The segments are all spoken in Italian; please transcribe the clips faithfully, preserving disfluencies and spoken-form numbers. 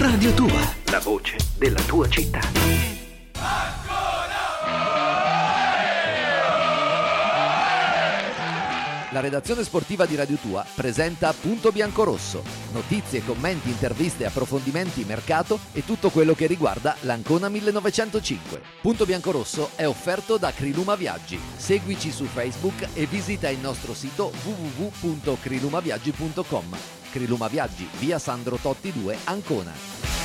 Radio Tua, la voce della tua città. La redazione sportiva di Radio Tua presenta Punto Biancorosso. Notizie, commenti, interviste, approfondimenti, mercato e tutto quello che riguarda l'Ancona millenovecentocinque. Punto Biancorosso è offerto da Criluma Viaggi. Seguici su Facebook e visita il nostro sito w w w punto crilumaviaggi punto com. Criluma Viaggi, via Sandro Totti due, Ancona.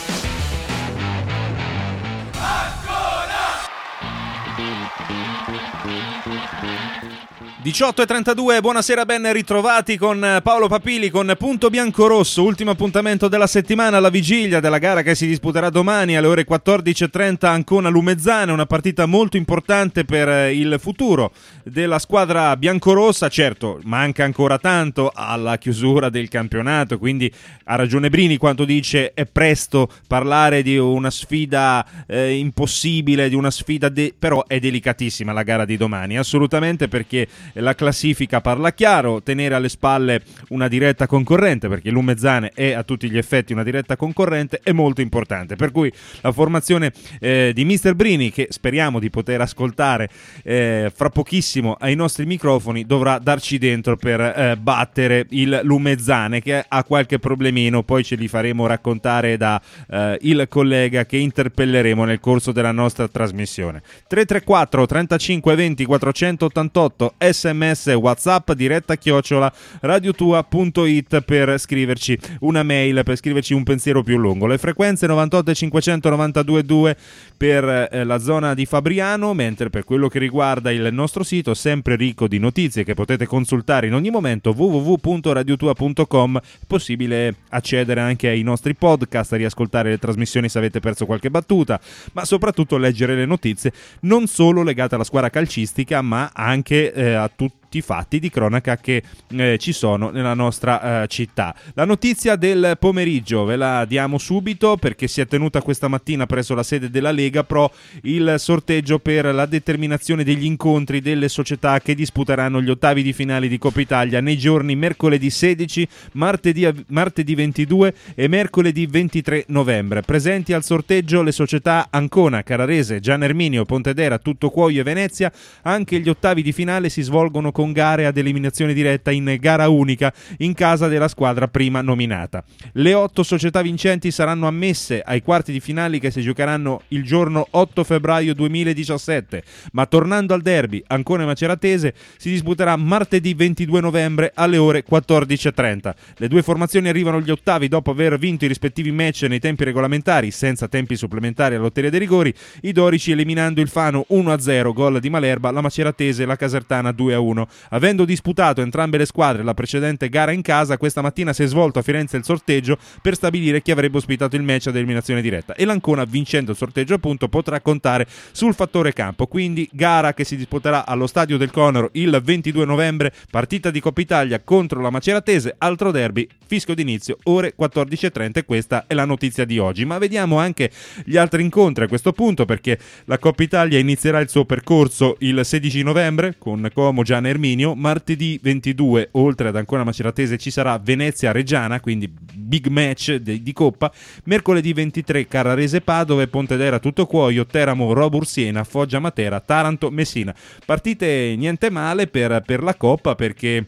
diciotto e trentadue, buonasera, ben ritrovati con Paolo Papili con Punto Biancorosso, ultimo appuntamento della settimana alla vigilia della gara che si disputerà domani alle ore quattordici e trenta Ancona Lumezzane, una partita molto importante per il futuro della squadra biancorossa. Certo, manca ancora tanto alla chiusura del campionato, quindi ha ragione Brini quando dice è presto parlare di una sfida eh, impossibile, di una sfida de- però è delicatissima la gara di domani, assolutamente, perché la classifica parla chiaro, tenere alle spalle una diretta concorrente, perché Lumezzane è a tutti gli effetti una diretta concorrente, è molto importante, per cui la formazione eh, di mister Brini, che speriamo di poter ascoltare eh, fra pochissimo ai nostri microfoni, dovrà darci dentro per eh, battere il Lumezzane, che ha qualche problemino, poi ce li faremo raccontare da eh, il collega che interpelleremo nel corso della nostra trasmissione. tre tre quattro trentacinque venti quattrocentottantotto sms, whatsapp, diretta chiocciola radiotua punto it per scriverci una mail, per scriverci un pensiero più lungo. Le frequenze novantotto e cinquecentonovantadue due per eh, la zona di Fabriano, mentre per quello che riguarda il nostro sito, sempre ricco di notizie che potete consultare in ogni momento, w w w punto radiotua punto com. È possibile accedere anche ai nostri podcast, riascoltare le trasmissioni se avete perso qualche battuta, ma soprattutto leggere le notizie non solo legate alla squadra calcistica, ma anche eh, a tutti i fatti di cronaca che eh, ci sono nella nostra eh, città. La notizia del pomeriggio ve la diamo subito, perché si è tenuta questa mattina presso la sede della Lega Pro il sorteggio per la determinazione degli incontri delle società che disputeranno gli ottavi di finale di Coppa Italia nei giorni mercoledì sedici, martedì, martedì ventidue e mercoledì ventitré novembre. Presenti al sorteggio le società Ancona, Carrarese, Gian Erminio, Pontedera, Tuttocuoio e Venezia. Anche gli ottavi di finale si svolgono con gare ad eliminazione diretta in gara unica in casa della squadra prima nominata. Le otto società vincenti saranno ammesse ai quarti di finale che si giocheranno il giorno otto febbraio duemiladiciassette, ma tornando al derby Ancona e Maceratese si disputerà martedì ventidue novembre alle ore quattordici e trenta. Le due formazioni arrivano agli ottavi dopo aver vinto i rispettivi match nei tempi regolamentari senza tempi supplementari alla lotteria dei rigori, i dorici eliminando il Fano uno a zero, gol di Malerba, la Maceratese e la Casertana due a uno. Avendo disputato entrambe le squadre la precedente gara in casa, questa mattina si è svolto a Firenze il sorteggio per stabilire chi avrebbe ospitato il match ad eliminazione diretta, e l'Ancona, vincendo il sorteggio appunto, potrà contare sul fattore campo. Quindi gara che si disputerà allo Stadio del Conero il ventidue novembre, partita di Coppa Italia contro la Maceratese, altro derby, fischio d'inizio ore quattordici e trenta, e questa è la notizia di oggi. Ma vediamo anche gli altri incontri a questo punto, perché la Coppa Italia inizierà il suo percorso il sedici novembre con Como Gian Erminio. Martedì ventidue, oltre ad Ancona Maceratese, ci sarà Venezia Reggiana, quindi big match di, di Coppa. Mercoledì ventitré Carrarese Padova e Pontedera Tuttocuoio, Teramo Robur Siena, Foggia Matera, Taranto Messina. Partite niente male per, per la Coppa, perché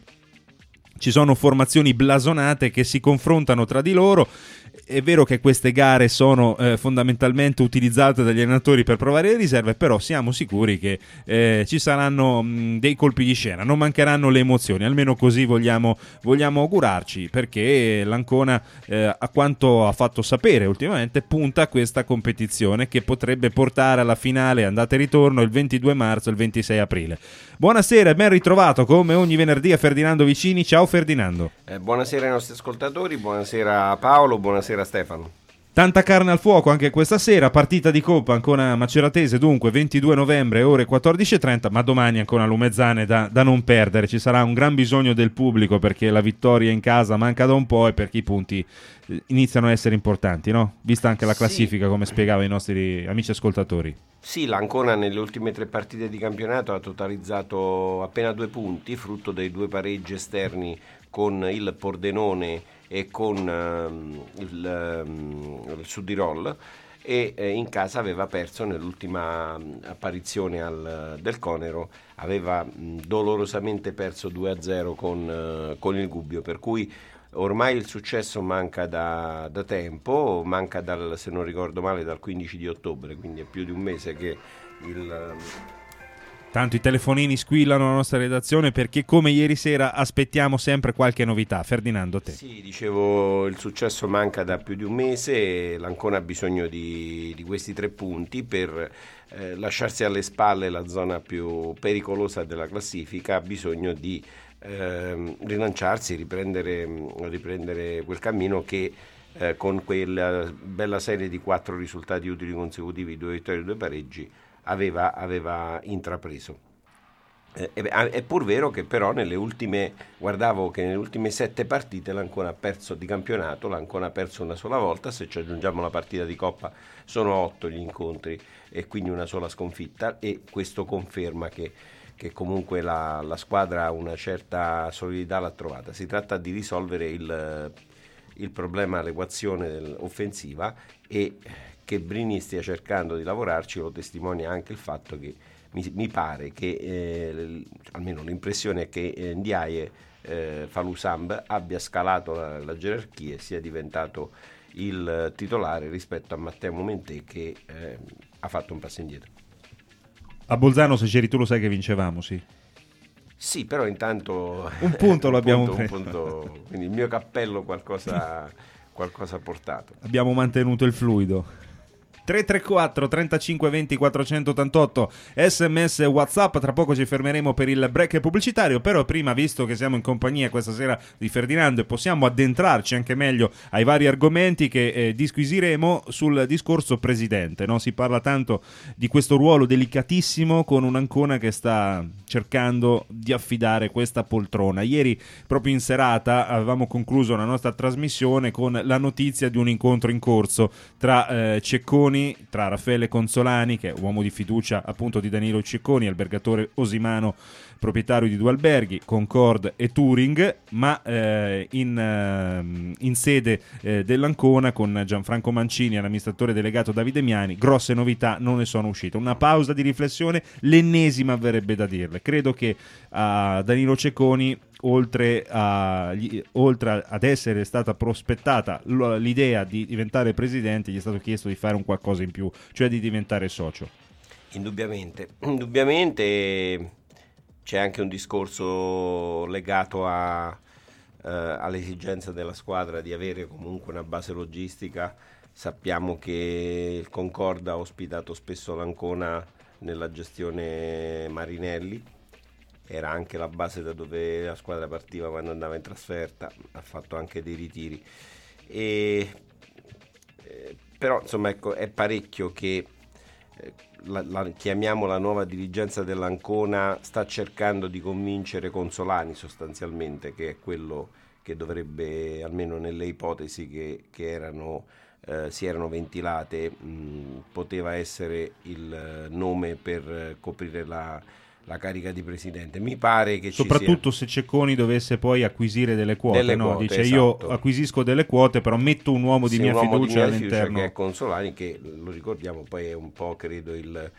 ci sono formazioni blasonate che si confrontano tra di loro. È vero che queste gare sono eh, fondamentalmente utilizzate dagli allenatori per provare le riserve, però siamo sicuri che eh, ci saranno mh, dei colpi di scena, non mancheranno le emozioni, almeno così vogliamo, vogliamo augurarci, perché l'Ancona, eh, a quanto ha fatto sapere ultimamente, punta a questa competizione che potrebbe portare alla finale andata e ritorno il ventidue marzo e il ventisei aprile. Buonasera e ben ritrovato come ogni venerdì a Ferdinando Vicini. Ciao Ferdinando. Eh, buonasera ai nostri ascoltatori, buonasera Paolo, buonasera Stefano. Tanta carne al fuoco anche questa sera, partita di Coppa Ancona Maceratese, dunque ventidue novembre ore quattordici e trenta, ma domani Ancona Lumezzane da, da non perdere. Ci sarà un gran bisogno del pubblico, perché la vittoria in casa manca da un po' e perché i punti iniziano a essere importanti, no? Vista anche la classifica, sì, come spiegava i nostri amici ascoltatori. Sì, l'Ancona nelle ultime tre partite di campionato ha totalizzato appena due punti, frutto dei due pareggi esterni con il Pordenone e con ehm, il, ehm, il Südtirol, e eh, in casa aveva perso nell'ultima mh, apparizione al, del Conero, aveva mh, dolorosamente perso due a zero con, eh, con il Gubbio, per cui ormai il successo manca da, da tempo, manca dal, se non ricordo male, dal quindici di ottobre, quindi è più di un mese che il... Tanto i telefonini squillano alla nostra redazione perché come ieri sera aspettiamo sempre qualche novità. Ferdinando, te. Sì, dicevo, il successo manca da più di un mese, l'Ancona ha bisogno di, di questi tre punti per eh, lasciarsi alle spalle la zona più pericolosa della classifica, ha bisogno di eh, rilanciarsi, riprendere, riprendere quel cammino che eh, con quella bella serie di quattro risultati utili consecutivi, due vittorie e due pareggi, aveva, aveva intrapreso. Eh, è pur vero che però nelle ultime, guardavo che nelle ultime sette partite l'Ancona ha perso di campionato, l'Ancona ha perso una sola volta, se ci aggiungiamo la partita di Coppa sono otto gli incontri e quindi una sola sconfitta, e questo conferma che, che comunque la, la squadra ha una certa solidità, l'ha trovata. Si tratta di risolvere il, il problema, l'equazione offensiva, e che Brini stia cercando di lavorarci lo testimonia anche il fatto che mi, mi pare che, eh, almeno l'impressione è che eh, Ndiaye eh, Falusamb abbia scalato la, la gerarchia e sia diventato il titolare rispetto a Matteo Momentè, che eh, ha fatto un passo indietro. A Bolzano, se c'eri tu, lo sai che vincevamo, sì. Sì, però intanto un punto un lo abbiamo punto, preso. Un punto, quindi il mio cappello qualcosa, qualcosa ha portato. Abbiamo mantenuto il fluido. tre tre quattro trentacinque venti quattrocentottantotto sms WhatsApp. Tra poco ci fermeremo per il break pubblicitario, però prima, visto che siamo in compagnia questa sera di Ferdinando e possiamo addentrarci anche meglio ai vari argomenti che eh, disquisiremo sul discorso presidente, no? Si parla tanto di questo ruolo delicatissimo con un'Ancona che sta cercando di affidare questa poltrona. Ieri proprio in serata avevamo concluso la nostra trasmissione con la notizia di un incontro in corso tra eh, Cecconi, tra Raffaele Consolani, che è uomo di fiducia appunto di Danilo Cecconi, albergatore Osimano, proprietario di due alberghi, Concord e Touring, ma eh, in, eh, in sede eh, dell'Ancona con Gianfranco Mancini e l'amministratore delegato Davide Miani. Grosse novità non ne sono uscite. Una pausa di riflessione, l'ennesima verrebbe da dirle. Credo che a Danilo Cecconi, oltre, a, gli, oltre ad essere stata prospettata l'idea di diventare presidente, gli è stato chiesto di fare un qualcosa in più, cioè di diventare socio. Indubbiamente, indubbiamente c'è anche un discorso legato a, eh, all'esigenza della squadra di avere comunque una base logistica. Sappiamo che il Concord ha ospitato spesso l'Ancona nella gestione Marinelli, era anche la base da dove la squadra partiva quando andava in trasferta, ha fatto anche dei ritiri, e, eh, però insomma ecco, è parecchio che eh, la, la, chiamiamo la nuova dirigenza dell'Ancona sta cercando di convincere Consolani sostanzialmente, che è quello che dovrebbe, almeno nelle ipotesi che, che erano eh, si erano ventilate, mh, poteva essere il nome per coprire la la carica di presidente. Mi pare che soprattutto ci sia... se Cecconi dovesse poi acquisire delle quote, delle no? quote, Dice esatto. Io acquisisco delle quote, però metto un uomo di sì, mia un uomo fiducia di mia all'interno, fiducia, che è Consolani, che lo ricordiamo poi è un po' credo il,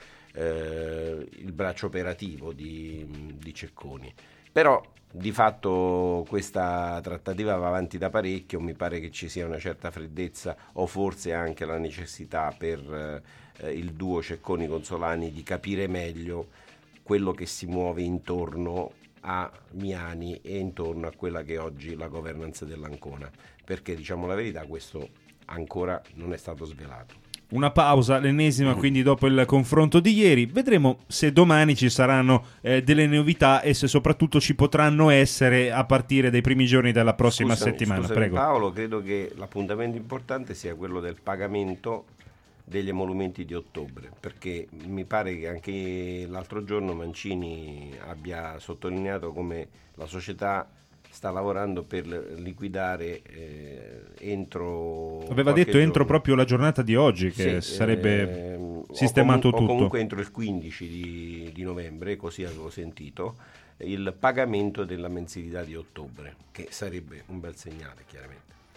eh, il braccio operativo di, di Cecconi. Però di fatto questa trattativa va avanti da parecchio, mi pare che ci sia una certa freddezza o forse anche la necessità per eh, il duo Cecconi-Consolani di capire meglio quello che si muove intorno a Miani e intorno a quella che è oggi la governance dell'Ancona, perché diciamo la verità questo ancora non è stato svelato. Una pausa, l'ennesima, quindi dopo il confronto di ieri. Vedremo se domani ci saranno eh, delle novità e se soprattutto ci potranno essere a partire dai primi giorni della prossima Scusami, settimana. Scusami, Prego. Paolo, credo che l'appuntamento importante sia quello del pagamento degli emolumenti di ottobre, perché mi pare che anche l'altro giorno Mancini abbia sottolineato come la società sta lavorando per liquidare eh, entro aveva detto giorno. entro proprio la giornata di oggi che sì, sarebbe eh, sistemato o comu- tutto, o comunque entro il quindici di, di novembre, così avevo sentito, il pagamento della mensilità di ottobre, che sarebbe un bel segnale chiaramente.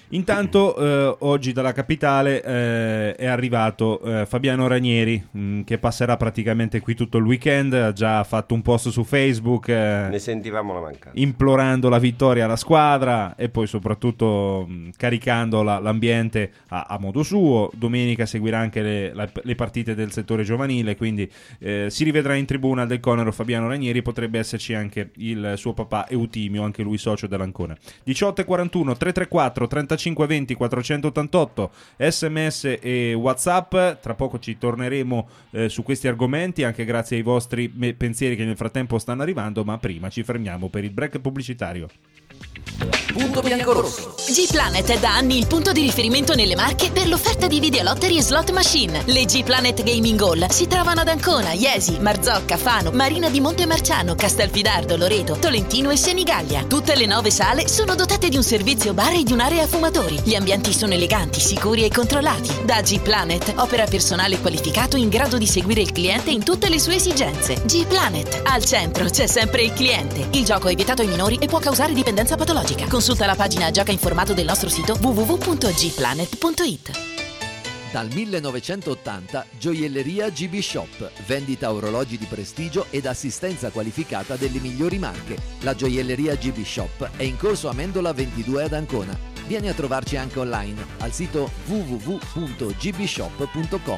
Intanto eh, oggi dalla capitale eh, è arrivato eh, Fabiano Ranieri, mh, che passerà praticamente qui tutto il weekend. Ha già fatto un post su Facebook eh, ne sentivamo la mancanza, implorando la vittoria alla squadra e poi soprattutto mh, caricando la, l'ambiente a, a modo suo. Domenica seguirà anche le, la, le partite del settore giovanile, quindi eh, si rivedrà in tribuna del Conero Fabiano Ranieri. Potrebbe esserci anche il suo papà Eutimio, anche lui socio dell'Ancona. diciotto e quarantuno, tre tre quattro trentacinque venti quattrocentottantotto, sms e WhatsApp. Tra poco ci torneremo eh, su questi argomenti, anche grazie ai vostri me- pensieri che nel frattempo stanno arrivando, ma prima ci fermiamo per il break pubblicitario. Punto biancorosso. G-Planet è da anni il punto di riferimento nelle Marche per l'offerta di videolottery e slot machine. Le G-Planet Gaming Hall si trovano ad Ancona, Iesi, Marzocca, Fano, Marina di Montemarciano, Castelfidardo, Loreto, Tolentino e Senigallia. Tutte le nove sale sono dotate di un servizio bar e di un'area fumatori. Gli ambienti sono eleganti, sicuri e controllati. Da G-Planet opera personale qualificato in grado di seguire il cliente in tutte le sue esigenze. G-Planet, al centro c'è sempre il cliente. Il gioco è vietato ai minori e può causare dipendenza patologica. Consulta la pagina Gioca informato del nostro sito w w w punto g planet punto i t. Dal millenovecentottanta Gioielleria G B Shop, vendita orologi di prestigio ed assistenza qualificata delle migliori marche. La Gioielleria G B Shop è in corso Amendola ventidue ad Ancona. Vieni a trovarci anche online al sito w w w punto g b shop punto com.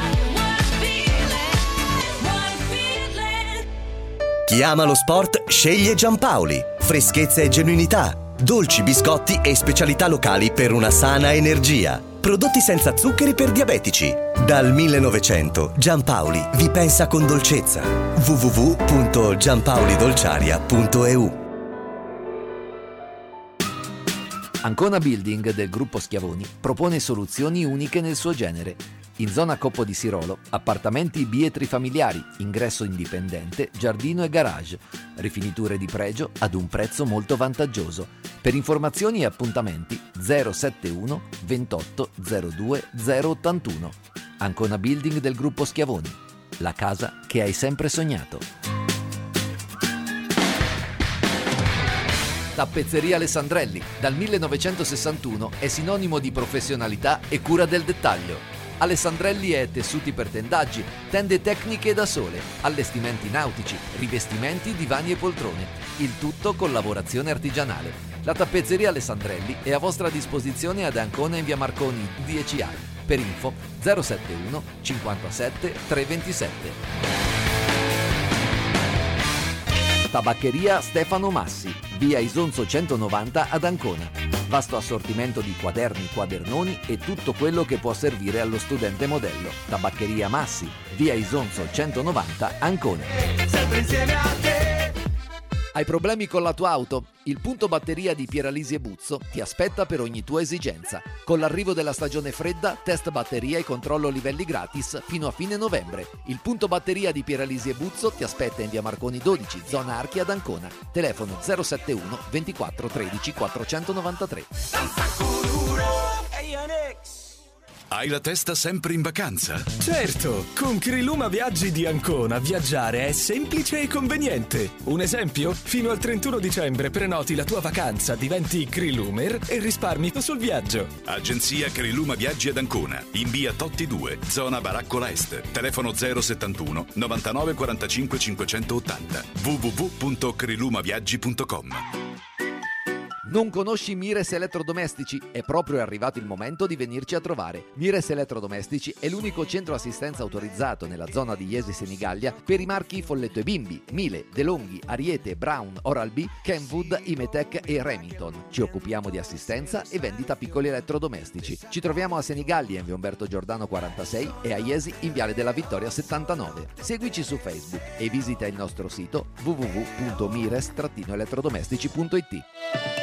Chi ama lo sport sceglie Giampaoli. Freschezza e genuinità, dolci, biscotti e specialità locali per una sana energia. Prodotti senza zuccheri per diabetici. Dal millenovecento Giampaoli vi pensa con dolcezza. w w w punto giampaolidolciaria punto e u. Ancona Building del gruppo Schiavoni propone soluzioni uniche nel suo genere. In zona Coppo di Sirolo, appartamenti bietri familiari, ingresso indipendente, giardino e garage, rifiniture di pregio ad un prezzo molto vantaggioso. Per informazioni e appuntamenti zero settantuno ventotto zero due zero ottantuno. Ancona Building del gruppo Schiavoni, la casa che hai sempre sognato. Tappezzeria Alessandrelli, dal millenovecentosessantuno è sinonimo di professionalità e cura del dettaglio. Alessandrelli è tessuti per tendaggi, tende tecniche da sole, allestimenti nautici, rivestimenti, divani e poltrone. Il tutto con lavorazione artigianale. La tappezzeria Alessandrelli è a vostra disposizione ad Ancona in via Marconi dieci A. Per info zero settantuno cinquantasette trecentoventisette. Tabaccheria Stefano Massi, via Isonzo centonovanta ad Ancona. Vasto assortimento di quaderni, quadernoni e tutto quello che può servire allo studente modello. Tabaccheria Massi, via Isonzo centonovanta, Ancona. Sempre insieme a te. Hai problemi con la tua auto? Il punto batteria di Pieralisi e Buzzo ti aspetta per ogni tua esigenza. Con l'arrivo della stagione fredda, test batteria e controllo livelli gratis fino a fine novembre. Il punto batteria di Pieralisi e Buzzo ti aspetta in via Marconi dodici, zona Archi ad Ancona. Telefono zero settantuno ventiquattro tredici quattrocentonovantatré. Hai la testa sempre in vacanza? Certo, con Criluma Viaggi di Ancona viaggiare è semplice e conveniente. Un esempio? Fino al trentuno dicembre prenoti la tua vacanza, diventi Crilumer e risparmi sul viaggio. Agenzia Criluma Viaggi ad Ancona, in via Totti due, zona Baraccola Est. Telefono zero settantuno novantanove quarantacinque cinquecentottanta. w w w punto crilumaviaggi punto com. Non conosci Mires Elettrodomestici? È proprio arrivato il momento di venirci a trovare. Mires Elettrodomestici è l'unico centro assistenza autorizzato nella zona di Iesi Senigallia per i marchi Folletto e Bimbi, Miele, DeLonghi, Ariete, Brown, Oral-B, Kenwood, Imetec e Remington. Ci occupiamo di assistenza e vendita piccoli elettrodomestici. Ci troviamo a Senigallia in via Umberto Giordano quarantasei e a Iesi in viale della Vittoria settantanove. Seguici su Facebook e visita il nostro sito w w w punto mires elettrodomestici punto i t.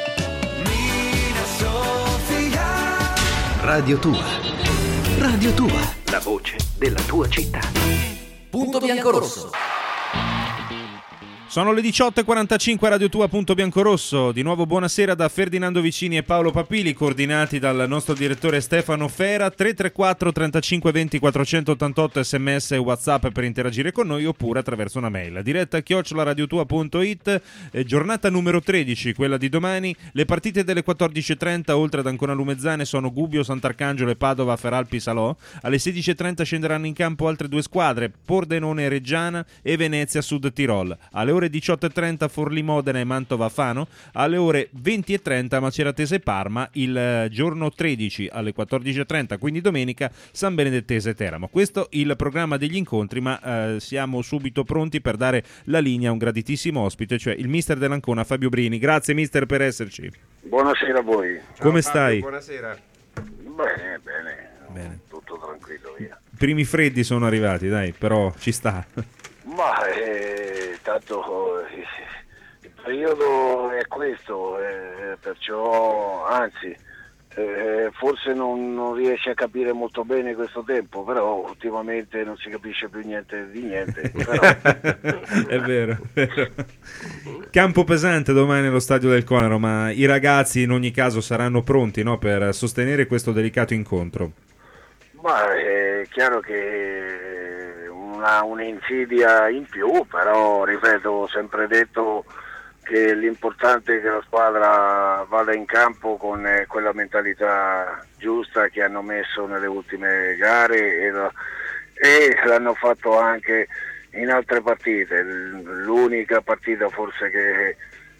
Radio Tua. Radio Tua. La voce della tua città. Punto biancorosso. Sono le diciotto e quarantacinque, Radio Tua, punto Biancorosso. Di nuovo buonasera da Ferdinando Vicini e Paolo Papili, coordinati dal nostro direttore Stefano Fera. Tre tre quattro trentacinque venti quattrocentottantotto sms e WhatsApp per interagire con noi, oppure attraverso una mail. Diretta chiocciola radiotua punto it. Eh, giornata numero tredici, quella di domani. Le partite delle quattordici e trenta, oltre ad Ancona Lumezzane, sono Gubbio, Sant'Arcangelo e Padova, Feralpi, Salò. Alle sedici e trenta scenderanno in campo altre due squadre, Pordenone e Reggiana e Venezia Sud Tirol. Alle ore diciotto e trenta Forlì Modena e Mantova Fano, alle ore venti e trenta Maceratese e Parma, il giorno tredici alle quattordici e trenta, quindi domenica, San Benedettese e Teramo. Questo il programma degli incontri, ma eh, siamo subito pronti per dare la linea a un graditissimo ospite, cioè il mister dell'Ancona, Fabio Brini. Grazie mister per esserci. Buonasera a voi. Ciao, Fabio, come stai? Buonasera. Bene, bene, Bene. tutto tranquillo, via. I primi freddi sono arrivati, dai, però ci sta. Ma eh, tanto eh, il periodo è questo, eh, perciò anzi eh, forse non, non riesci a capire molto bene questo tempo, però ultimamente non si capisce più niente di niente. Però... è vero, è vero. Campo pesante domani allo stadio del Conero, ma i ragazzi in ogni caso saranno pronti, no, per sostenere questo delicato incontro. Ma è chiaro che una un'insidia in più, però ripeto, ho sempre detto che l'importante è che la squadra vada in campo con eh, quella mentalità giusta che hanno messo nelle ultime gare e, la, e l'hanno fatto anche in altre partite. L'unica partita forse che,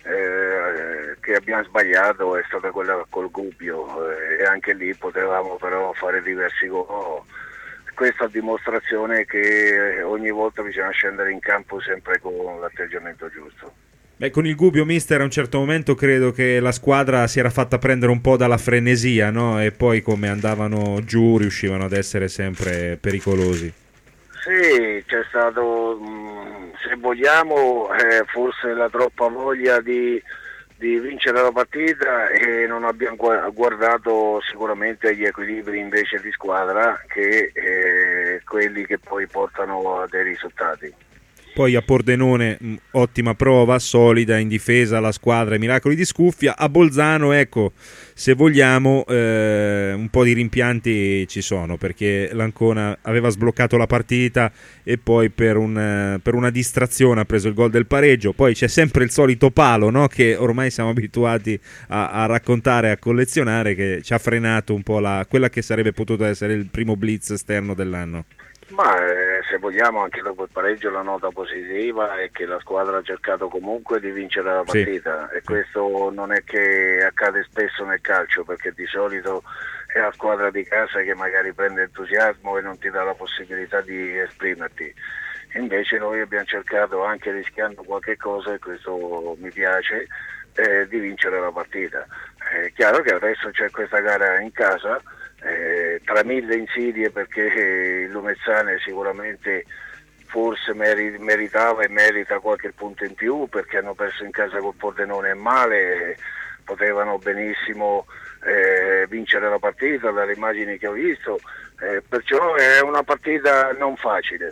eh, che abbiamo sbagliato è stata quella col Gubbio, eh, e anche lì potevamo però fare diversi gol. Questa è dimostrazione che ogni volta bisogna scendere in campo sempre con l'atteggiamento giusto. Beh, con il Gubbio, mister, a un certo momento credo che la squadra si era fatta prendere un po' dalla frenesia, no? E poi come andavano giù riuscivano ad essere sempre pericolosi. Sì, c'è stato, se vogliamo, eh, forse la troppa voglia di, di vincere la partita e non abbiamo guardato sicuramente gli equilibri invece di squadra che eh, quelli che poi portano a dei risultati. Poi a Pordenone mh, ottima prova, solida in difesa la squadra, i miracoli di Scuffia. A Bolzano, ecco, se vogliamo eh, un po' di rimpianti ci sono, perché l'Ancona aveva sbloccato la partita e poi per, un, per una distrazione ha preso il gol del pareggio. Poi c'è sempre il solito palo, no? Che ormai siamo abituati a, a raccontare, a collezionare, che ci ha frenato un po' la, quella che sarebbe potuta essere il primo blitz esterno dell'anno. Ma eh, se vogliamo anche dopo il pareggio la nota positiva è che la squadra ha cercato comunque di vincere la partita, sì. E questo non è che accade spesso nel calcio, perché di solito è la squadra di casa che magari prende entusiasmo e non ti dà la possibilità di esprimerti. Invece noi abbiamo cercato, anche rischiando qualche cosa, e questo mi piace, eh, di vincere la partita. È chiaro che adesso c'è questa gara in casa, Eh, tra mille insidie, perché eh, il Lumezzane sicuramente forse meri- meritava e merita qualche punto in più, perché hanno perso in casa col Pordenone e male, eh, potevano benissimo eh, vincere la partita dalle immagini che ho visto, eh, perciò è una partita non facile.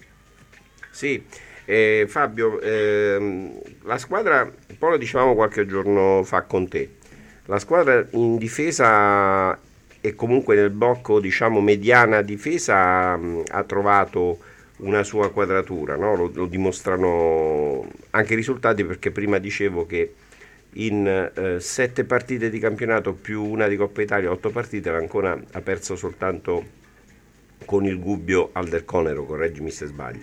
Sì, eh, Fabio, ehm, la squadra, un po' lo dicevamo qualche giorno fa con te, la squadra in difesa e comunque nel blocco, diciamo, mediana difesa mh, ha trovato una sua quadratura, no? lo, lo dimostrano anche i risultati, perché prima dicevo che in eh, sette partite di campionato più una di Coppa Italia, otto partite, l'Ancona ha perso soltanto con il Gubbio al Del Conero, correggimi se sbaglio.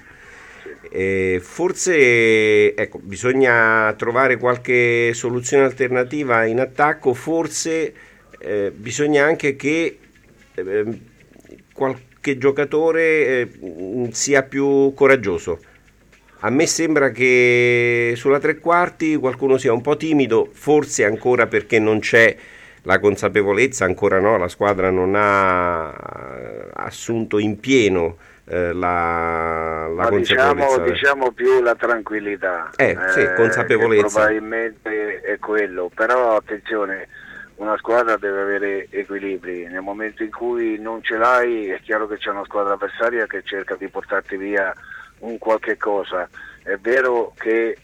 E forse ecco, bisogna trovare qualche soluzione alternativa in attacco, forse Eh, bisogna anche che eh, qualche giocatore eh, sia più coraggioso. A me sembra che sulla tre quarti qualcuno sia un po' timido, forse ancora perché non c'è la consapevolezza, ancora no, la squadra non ha assunto in pieno eh, la, la consapevolezza. Diciamo, diciamo più la tranquillità, eh, sì, consapevolezza. Probabilmente è quello, però attenzione, una squadra deve avere equilibri. Nel momento in cui non ce l'hai, è chiaro che c'è una squadra avversaria che cerca di portarti via un qualche cosa, È vero che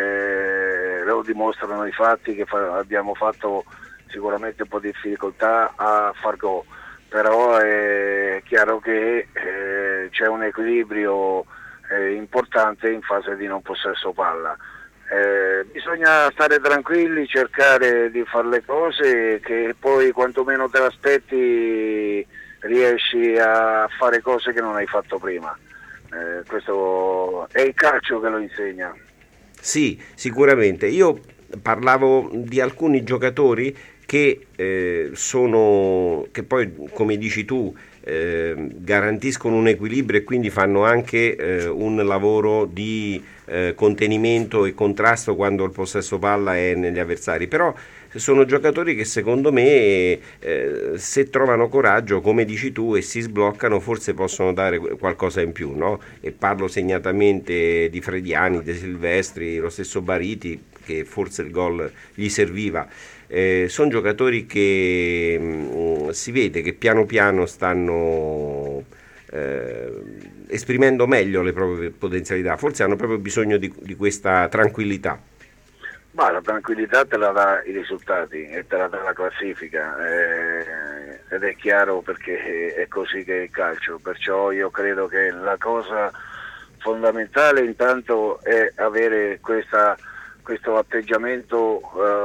eh, lo dimostrano i fatti che fa- abbiamo fatto sicuramente un po' di difficoltà a far gol, però è chiaro che eh, c'è un equilibrio eh, importante in fase di non possesso palla. Eh, bisogna stare tranquilli, cercare di fare le cose che poi quantomeno te l'aspetti riesci a fare cose che non hai fatto prima. Eh, questo è il calcio che lo insegna. Sì, sicuramente. Io parlavo di alcuni giocatori che eh, sono, che poi, come dici tu, eh, garantiscono un equilibrio e quindi fanno anche eh, un lavoro di eh, contenimento e contrasto quando il possesso palla è negli avversari. Però sono giocatori che secondo me eh, se trovano coraggio, come dici tu, e si sbloccano, forse possono dare qualcosa in più, no? E parlo segnatamente di Frediani, De Silvestri, lo stesso Bariti, che forse il gol gli serviva. Eh, sono giocatori che mh, si vede che piano piano stanno eh, esprimendo meglio le proprie potenzialità, forse hanno proprio bisogno di, di questa tranquillità. Ma la tranquillità te la dà i risultati e te la dà la classifica, eh, ed è chiaro perché è così che è il calcio, perciò io credo che la cosa fondamentale intanto è avere questa, questo atteggiamento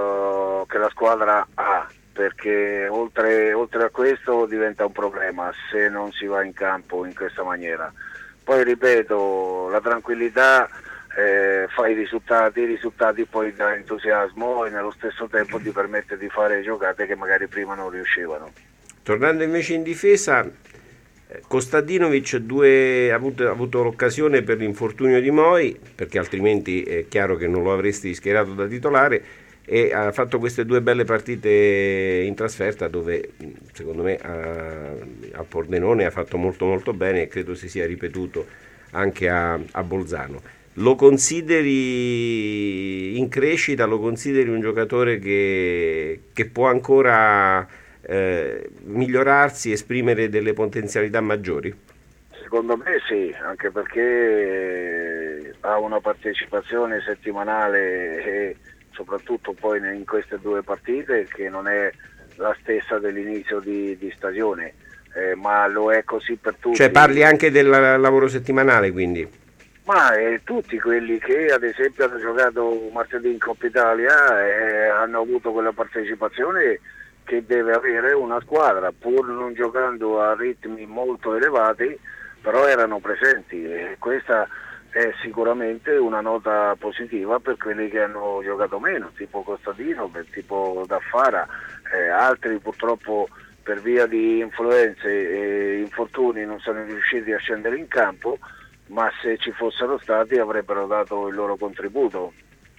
eh, che la squadra ha, perché oltre, oltre a questo diventa un problema se non si va in campo in questa maniera. Poi ripeto, la tranquillità Eh, fa i risultati, i risultati poi dà entusiasmo e nello stesso tempo ti permette di fare giocate che magari prima non riuscivano. Tornando invece in difesa, Kostadinovic due, ha, avuto, ha avuto l'occasione per l'infortunio di Moi, perché altrimenti è chiaro che non lo avresti schierato da titolare, e ha fatto queste due belle partite in trasferta dove secondo me a, a Pordenone ha fatto molto molto bene e credo si sia ripetuto anche a, a Bolzano. Lo consideri in crescita, lo consideri un giocatore che, che può ancora eh, migliorarsi, esprimere delle potenzialità maggiori? Secondo me sì, anche perché ha una partecipazione settimanale e soprattutto poi in queste due partite che non è la stessa dell'inizio di, di stagione, eh, ma lo è così per tutti. Cioè parli anche del lavoro settimanale, quindi? Ma eh, tutti quelli che ad esempio hanno giocato martedì in Coppa Italia eh, hanno avuto quella partecipazione che deve avere una squadra, pur non giocando a ritmi molto elevati, però erano presenti e questa è sicuramente una nota positiva per quelli che hanno giocato meno, tipo Costadino, tipo Daffara, eh, altri purtroppo per via di influenze e infortuni non sono riusciti a scendere in campo, ma se ci fossero stati avrebbero dato il loro contributo.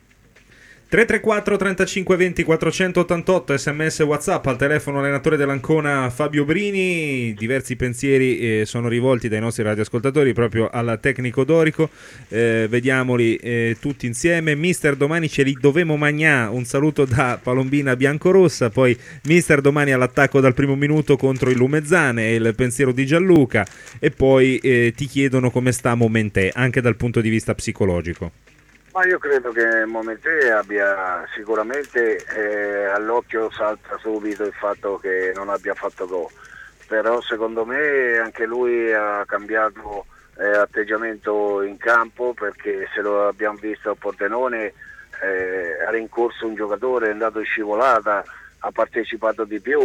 tre tre quattro trentacinque venti quattrocentottantotto sms WhatsApp al telefono allenatore dell'Ancona Fabio Brini. Diversi pensieri eh, sono rivolti dai nostri radioascoltatori proprio al tecnico dorico, eh, vediamoli eh, tutti insieme. Mister, domani ce li dovemo magnà, un saluto da Palombina biancorossa. Poi mister, domani all'attacco dal primo minuto contro il Lumezzane, è il pensiero di Gianluca. E poi eh, ti chiedono come sta Momentè anche dal punto di vista psicologico. Ma io credo che Momentè abbia sicuramente eh, all'occhio salta subito il fatto che non abbia fatto gol, però secondo me anche lui ha cambiato eh, atteggiamento in campo, perché se lo abbiamo visto a Pordenone eh, ha rincorso un giocatore, è andato in scivolata, ha partecipato di più.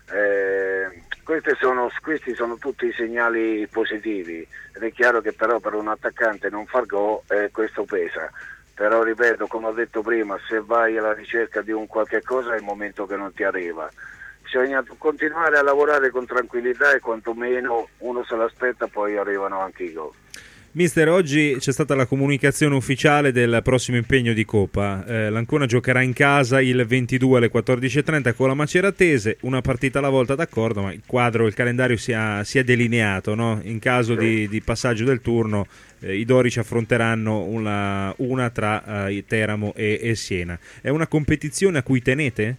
Eh, questi sono, questi sono tutti i segnali positivi ed è chiaro che però per un attaccante non far gol eh, questo pesa, però ripeto, come ho detto prima, se vai alla ricerca di un qualche cosa è il momento che non ti arriva, bisogna continuare a lavorare con tranquillità e quantomeno uno se l'aspetta, poi arrivano anche i gol. Mister, oggi c'è stata la comunicazione ufficiale del prossimo impegno di Coppa. Eh, L'Ancona giocherà in casa il ventidue alle quattordici e trenta con la Maceratese, una partita alla volta, d'accordo, ma il quadro, il calendario si è, si è delineato, no? In caso di, di passaggio del turno eh, i dorici affronteranno una, una tra eh, Teramo e, e Siena. È una competizione a cui tenete?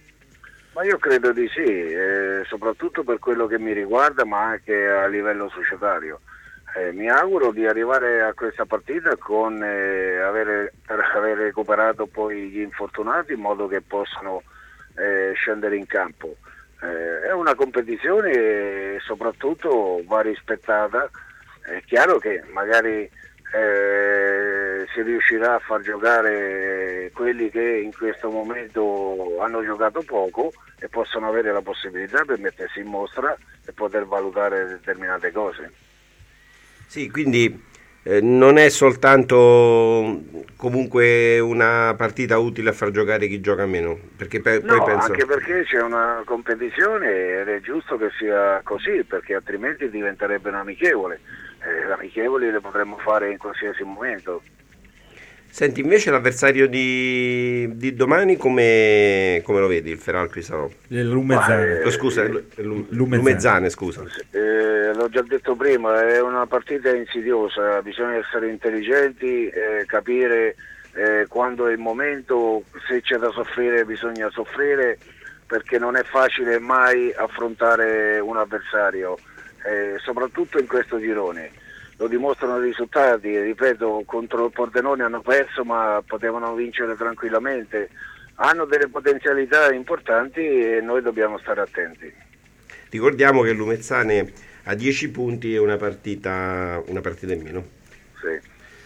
Ma io credo di sì, eh, soprattutto per quello che mi riguarda, ma anche a livello societario. Eh, mi auguro di arrivare a questa partita con eh, avere, per aver recuperato poi gli infortunati in modo che possano eh, scendere in campo. Eh, è una competizione e soprattutto va rispettata. È chiaro che magari eh, si riuscirà a far giocare quelli che in questo momento hanno giocato poco e possono avere la possibilità per mettersi in mostra e poter valutare determinate cose. Sì, quindi eh, non è soltanto comunque una partita utile a far giocare chi gioca meno, perché pe- no, poi penso... anche perché c'è una competizione ed è giusto che sia così, perché altrimenti diventerebbe un amichevole. Eh, amichevoli le potremmo fare in qualsiasi momento. Senti, invece l'avversario di, di domani come, come lo vedi, il Feral Crisarò? Lumezzane. Eh, scusa, eh, Lumezzane. Lumezzane, scusa. Eh, l'ho già detto prima, è una partita insidiosa, bisogna essere intelligenti, eh, capire eh, quando è il momento, se c'è da soffrire bisogna soffrire, perché non è facile mai affrontare un avversario, eh, soprattutto in questo girone. Lo dimostrano i risultati, ripeto, contro il Pordenone hanno perso ma potevano vincere tranquillamente, hanno delle potenzialità importanti e noi dobbiamo stare attenti. Ricordiamo che Lumezzane ha dieci punti e una partita, una partita in meno. Sì.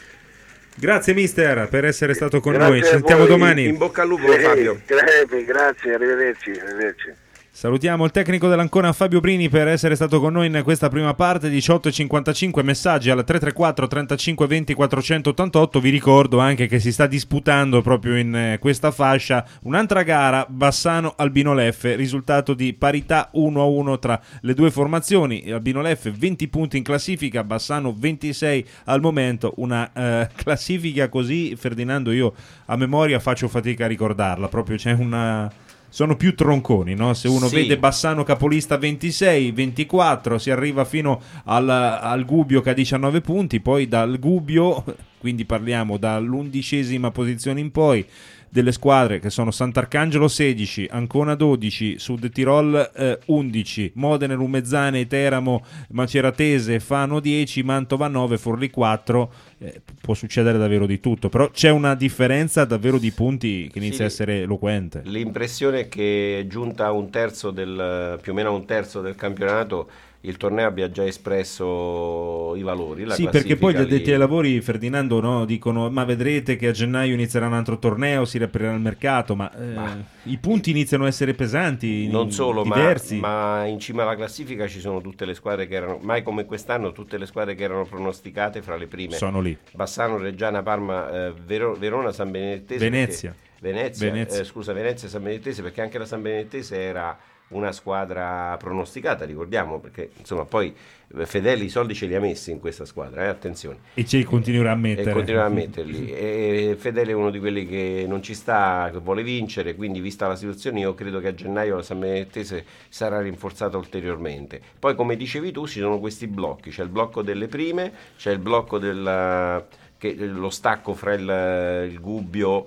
Grazie mister per essere stato con Grazie noi, ci sentiamo domani. In bocca al lupo, sì, Fabio. Grazie, grazie, arrivederci, arrivederci. Salutiamo il tecnico dell'Ancona Fabio Brini per essere stato con noi in questa prima parte. Diciotto e cinquantacinque, messaggi al tre tre quattro trentacinque venti quattrocentottantotto. Vi ricordo anche che si sta disputando proprio in questa fascia un'altra gara, Bassano Albino Leffe, risultato di parità uno a uno tra le due formazioni. Albino Leffe venti punti in classifica, Bassano ventisei al momento. Una eh, classifica così, Ferdinando, io a memoria faccio fatica a ricordarla, proprio c'è una... sono più tronconi, no? Se uno sì. vede Bassano capolista ventisei, ventiquattro, si arriva fino al, al Gubbio che ha diciannove punti, poi dal Gubbio, quindi parliamo dall'undicesima posizione in poi, delle squadre che sono Sant'Arcangelo sedici, Ancona dodici, Sud Tirol eh, undici, Modena, Lumezzane, Teramo, Maceratese, Fano dieci, Mantova nove, Forlì quattro. Eh, può succedere davvero di tutto, però c'è una differenza davvero di punti che inizia sì, a essere eloquente. L'impressione è che giunta a un terzo del, più o meno a un terzo del campionato, il torneo abbia già espresso i valori. La sì, perché poi gli addetti li... ai lavori, Ferdinando, no, dicono ma vedrete che a gennaio inizierà un altro torneo, si riaprirà il mercato, ma, eh, ma i punti iniziano a essere pesanti, non solo, diversi. Ma, ma in cima alla classifica ci sono tutte le squadre che erano, mai come quest'anno, tutte le squadre che erano pronosticate fra le prime. Sono lì. Bassano, Reggiana, Parma, eh, Vero, Verona, San Benedettese. Venezia. Venezia, Venezia. Eh, scusa, Venezia e San Benedettese, perché anche la San Benedettese era una squadra pronosticata, ricordiamo, perché insomma poi Fedeli i soldi ce li ha messi in questa squadra, eh, attenzione, e ce li continuerà a mettere e continuerà a metterli e Fedeli è uno di quelli che non ci sta, che vuole vincere, quindi vista la situazione io credo che a gennaio la San Benedettese sarà rinforzata ulteriormente. Poi come dicevi tu ci sono questi blocchi, c'è il blocco delle prime, c'è il blocco del che, lo stacco fra il, il Gubbio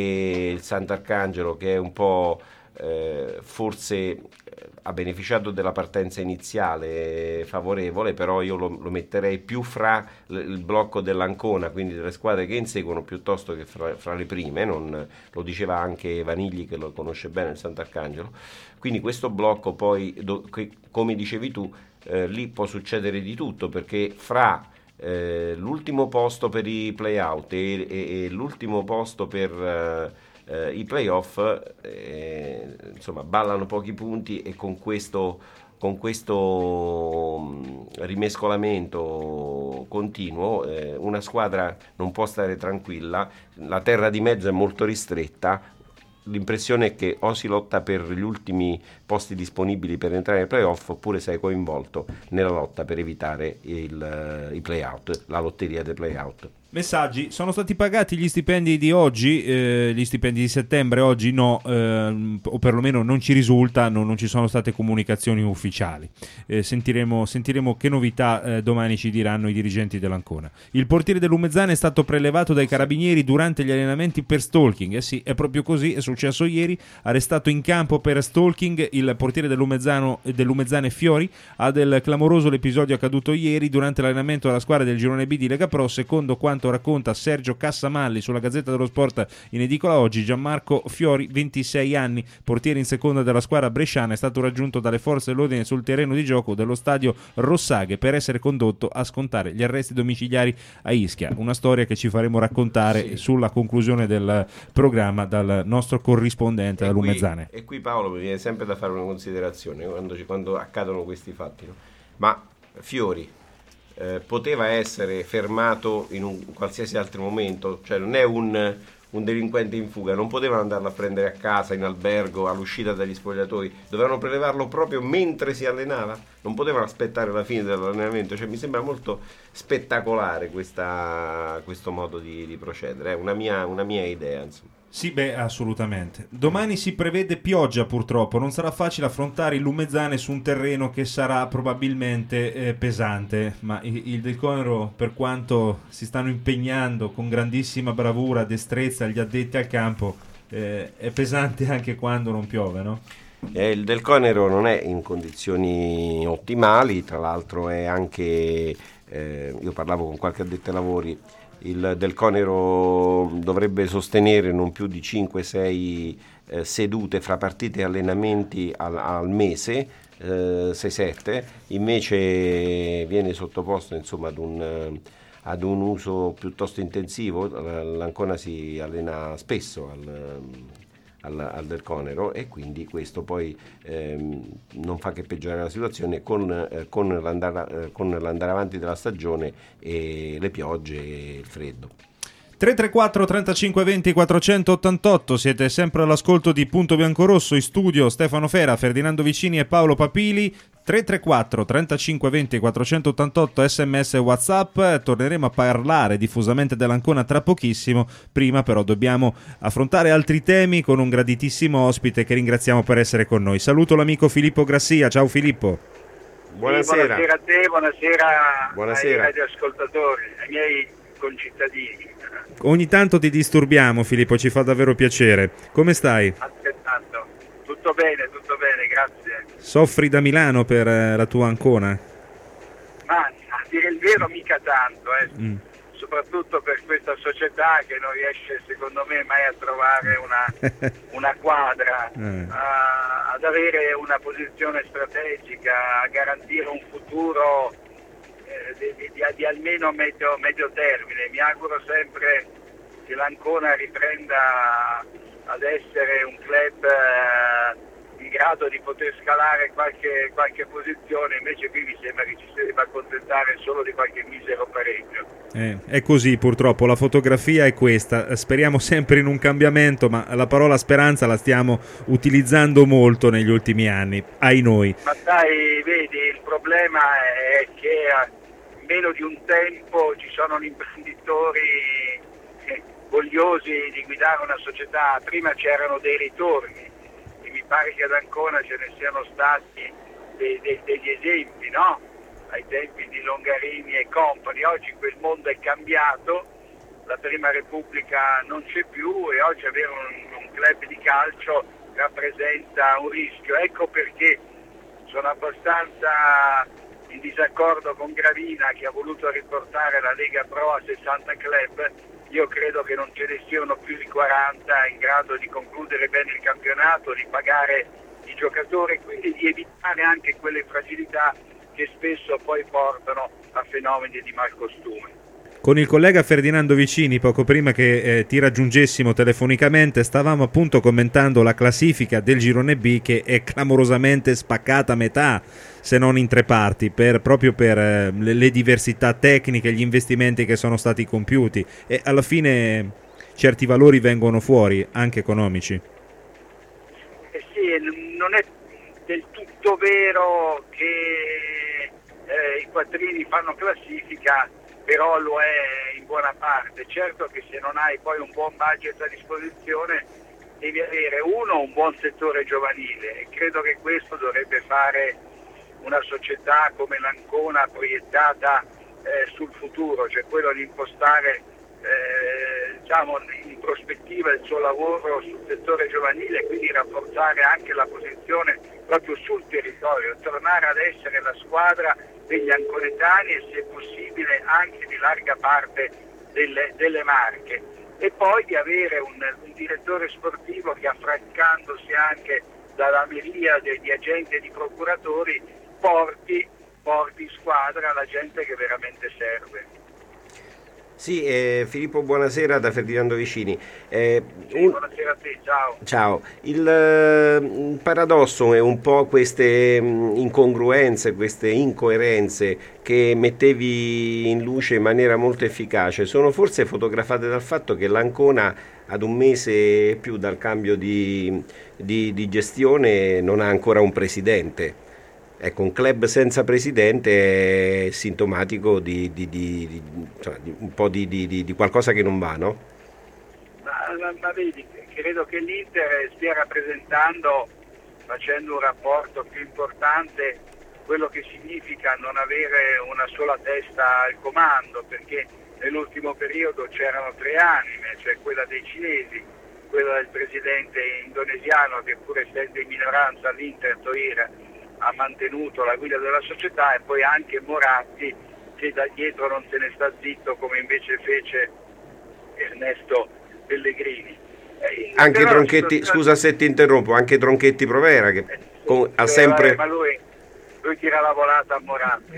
e il Sant'Arcangelo, che è un po' Eh, forse eh, ha beneficiato della partenza iniziale favorevole, però io lo, lo metterei più fra l- il blocco dell'Ancona, quindi delle squadre che inseguono, piuttosto che fra, fra le prime. Non, lo diceva anche Vanigli, che lo conosce bene, il Sant'Arcangelo. Quindi questo blocco poi, do, che, come dicevi tu, eh, lì può succedere di tutto, perché fra eh, l'ultimo posto per i play-out e, e, e l'ultimo posto per eh, Uh, i playoff eh, insomma ballano pochi punti, e con questo, con questo um, rimescolamento continuo eh, una squadra non può stare tranquilla, la terra di mezzo è molto ristretta. L'impressione è che o si lotta per gli ultimi posti disponibili per entrare nei playoff, oppure sei coinvolto nella lotta per evitare il, uh, i playout, la lotteria dei playout. Messaggi, sono stati pagati gli stipendi di oggi, eh, gli stipendi di settembre, oggi no, eh, o perlomeno non ci risulta, no, non ci sono state comunicazioni ufficiali. Eh, sentiremo, sentiremo che novità eh, domani ci diranno i dirigenti dell'Ancona. Il portiere dell'Umezzane è stato prelevato dai carabinieri durante gli allenamenti per stalking. Eh sì, è proprio così, è successo ieri, arrestato in campo per stalking il portiere dell'Umezzano, dell'Umezzane Fiori. Ha del clamoroso l'episodio accaduto ieri durante l'allenamento della squadra del girone B di Lega Pro, secondo quanto racconta Sergio Cassamalli sulla Gazzetta dello Sport in edicola oggi. Gianmarco Fiori, ventisei anni, portiere in seconda della squadra bresciana, è stato raggiunto dalle forze dell'ordine sul terreno di gioco dello stadio Rossaghe per essere condotto a scontare gli arresti domiciliari a Ischia. Una storia che ci faremo raccontare sì. sulla conclusione del programma dal nostro corrispondente dall'Umezzane. E qui Paolo mi viene sempre da fare una considerazione quando, quando accadono questi fatti, no? Ma Fiori Eh, poteva essere fermato in un qualsiasi altro momento, cioè non è un, un delinquente in fuga, non potevano andarlo a prendere a casa, in albergo, all'uscita dagli spogliatoi, dovevano prelevarlo proprio mentre si allenava, non potevano aspettare la fine dell'allenamento. Cioè mi sembra molto spettacolare questa, questo modo di, di procedere, è una mia, una mia idea, insomma. Sì, beh, assolutamente. Domani si prevede pioggia, purtroppo. Non sarà facile affrontare il Lumezzane su un terreno che sarà probabilmente eh, pesante, ma il, il Del Conero, per quanto si stanno impegnando con grandissima bravura, destrezza gli addetti al campo, eh, è pesante anche quando non piove, no? Eh, il Del Conero non è in condizioni ottimali, tra l'altro è anche, eh, io parlavo con qualche addetto ai lavori, il Del Conero dovrebbe sostenere non più di cinque sei eh, sedute fra partite e allenamenti al, al mese, eh, sei sette, invece viene sottoposto insomma ad un, ad un uso piuttosto intensivo. L'Ancona si allena spesso al, al, al Del Conero e quindi questo poi ehm, non fa che peggiorare la situazione con, eh, con, l'andare, eh, con l'andare avanti della stagione e le piogge e il freddo. tre tre quattro trentacinque venti quattrocentottantotto, siete sempre all'ascolto di Punto Biancorosso, in studio Stefano Fera, Ferdinando Vicini e Paolo Papili. Tre tre quattro trentacinque venti quattrocentottantotto, sms e WhatsApp. Torneremo a parlare diffusamente dell'Ancona tra pochissimo. Prima però dobbiamo affrontare altri temi con un graditissimo ospite che ringraziamo per essere con noi. Saluto l'amico Filippo Grassia. Ciao Filippo. Buonasera. Sì, buonasera a te, buonasera, buonasera ai radioascoltatori, ai miei concittadini. Ogni tanto ti disturbiamo, Filippo, ci fa davvero piacere. Come stai? Aspettando. Tutto bene, tutto bene, grazie. Soffri da Milano per eh, la tua Ancona? Ma a dire il vero mica tanto, eh. Mm. Soprattutto per questa società che non riesce secondo me mai a trovare una, una quadra, eh. a, ad avere una posizione strategica, a garantire un futuro eh, di, di, di almeno medio, medio termine. Mi auguro sempre che l'Ancona riprenda ad essere un club eh, in grado di poter scalare qualche, qualche posizione, invece qui mi sembra che ci si debba accontentare solo di qualche misero pareggio. Eh, è così purtroppo, la fotografia è questa, speriamo sempre in un cambiamento, ma la parola speranza la stiamo utilizzando molto negli ultimi anni, ai noi. Ma sai, vedi, il problema è che a meno di un tempo ci sono gli imprenditori vogliosi di guidare una società. Prima c'erano dei ritorni, mi pare che ad Ancona ce ne siano stati dei, dei, degli esempi, no? Ai tempi di Longarini e compagni. Oggi quel mondo è cambiato, la Prima Repubblica non c'è più e oggi avere un, un club di calcio rappresenta un rischio. Ecco perché sono abbastanza in disaccordo con Gravina, che ha voluto riportare la Lega Pro a sessanta club. Io credo che non ce ne siano più di quaranta in grado di concludere bene il campionato, di pagare i giocatori e quindi di evitare anche quelle fragilità che spesso poi portano a fenomeni di malcostume. Con il collega Ferdinando Vicini, poco prima che eh, ti raggiungessimo telefonicamente, stavamo appunto commentando la classifica del girone B, che è clamorosamente spaccata a metà, se non in tre parti, per, proprio per eh, le, le diversità tecniche, gli investimenti che sono stati compiuti, e alla fine certi valori vengono fuori, anche economici. Eh sì, non è del tutto vero che eh, i quattrini fanno classifica, però lo è in buona parte. Certo che se non hai poi un buon budget a disposizione devi avere uno un buon settore giovanile, e credo che questo dovrebbe fare una società come l'Ancona proiettata eh, sul futuro, cioè quello di impostare eh, diciamo in prospettiva il suo lavoro sul settore giovanile e quindi rafforzare anche la posizione proprio sul territorio, tornare ad essere la squadra degli anconetani e se possibile anche di larga parte delle, delle Marche, e poi di avere un, un direttore sportivo che, affrancandosi anche dalla miriade di agenti e di procuratori, porti, porti in squadra la gente che veramente serve. Sì, eh, Filippo, buonasera da Ferdinando Vicini. Eh, sì, un... Buonasera a te, ciao. Ciao. Il, eh, il paradosso è un po' queste mh, incongruenze, queste incoerenze che mettevi in luce in maniera molto efficace. Sono forse fotografate dal fatto che l'Ancona, ad un mese e più dal cambio di, di, di gestione, non ha ancora un presidente. Ecco, un club senza presidente è sintomatico di, di, di, di, cioè, di un po' di, di, di qualcosa che non va, no? Ma, ma, ma vedi, credo che l'Inter stia rappresentando, facendo un rapporto più importante, quello che significa non avere una sola testa al comando, perché nell'ultimo periodo c'erano tre anime, cioè quella dei cinesi, quella del presidente indonesiano che pur essendo in minoranza all'Inter Toira ha mantenuto la guida della società, e poi anche Moratti che da dietro non se ne sta zitto come invece fece Ernesto Pellegrini. Eh, anche Tronchetti, situazione... scusa se ti interrompo, anche Tronchetti Provera che eh, con, ha sempre... Eh, ma lui, lui tira la volata a Moratti.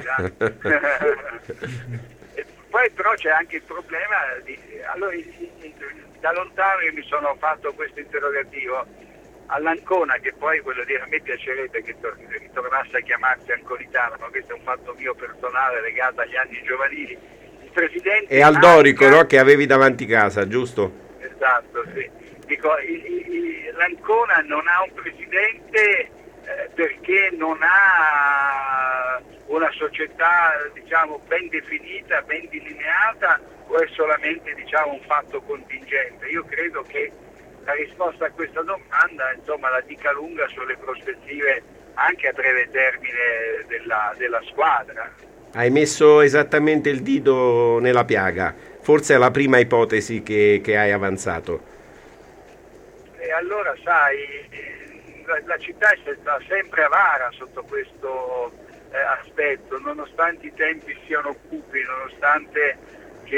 Poi però c'è anche il problema, di, allora da lontano io mi sono fatto questo interrogativo. All'Ancona, che poi quello dire a me piacerebbe che ritornasse a chiamarsi Anconitano, ma questo è un fatto mio personale legato agli anni giovanili. Il presidente e al Dorico, no, che avevi davanti casa, giusto? Esatto, sì. Dico, il, il, l'Ancona non ha un presidente eh, perché non ha una società, diciamo, ben definita, ben delineata, o è solamente, diciamo, un fatto contingente? Io credo che la risposta a questa domanda, insomma, la dica lunga sulle prospettive anche a breve termine della, della squadra. Hai messo esattamente il dito nella piaga, forse è la prima ipotesi che, che hai avanzato. E allora, sai, la, la città è stata sempre avara sotto questo eh, aspetto, nonostante i tempi siano cupi, nonostante che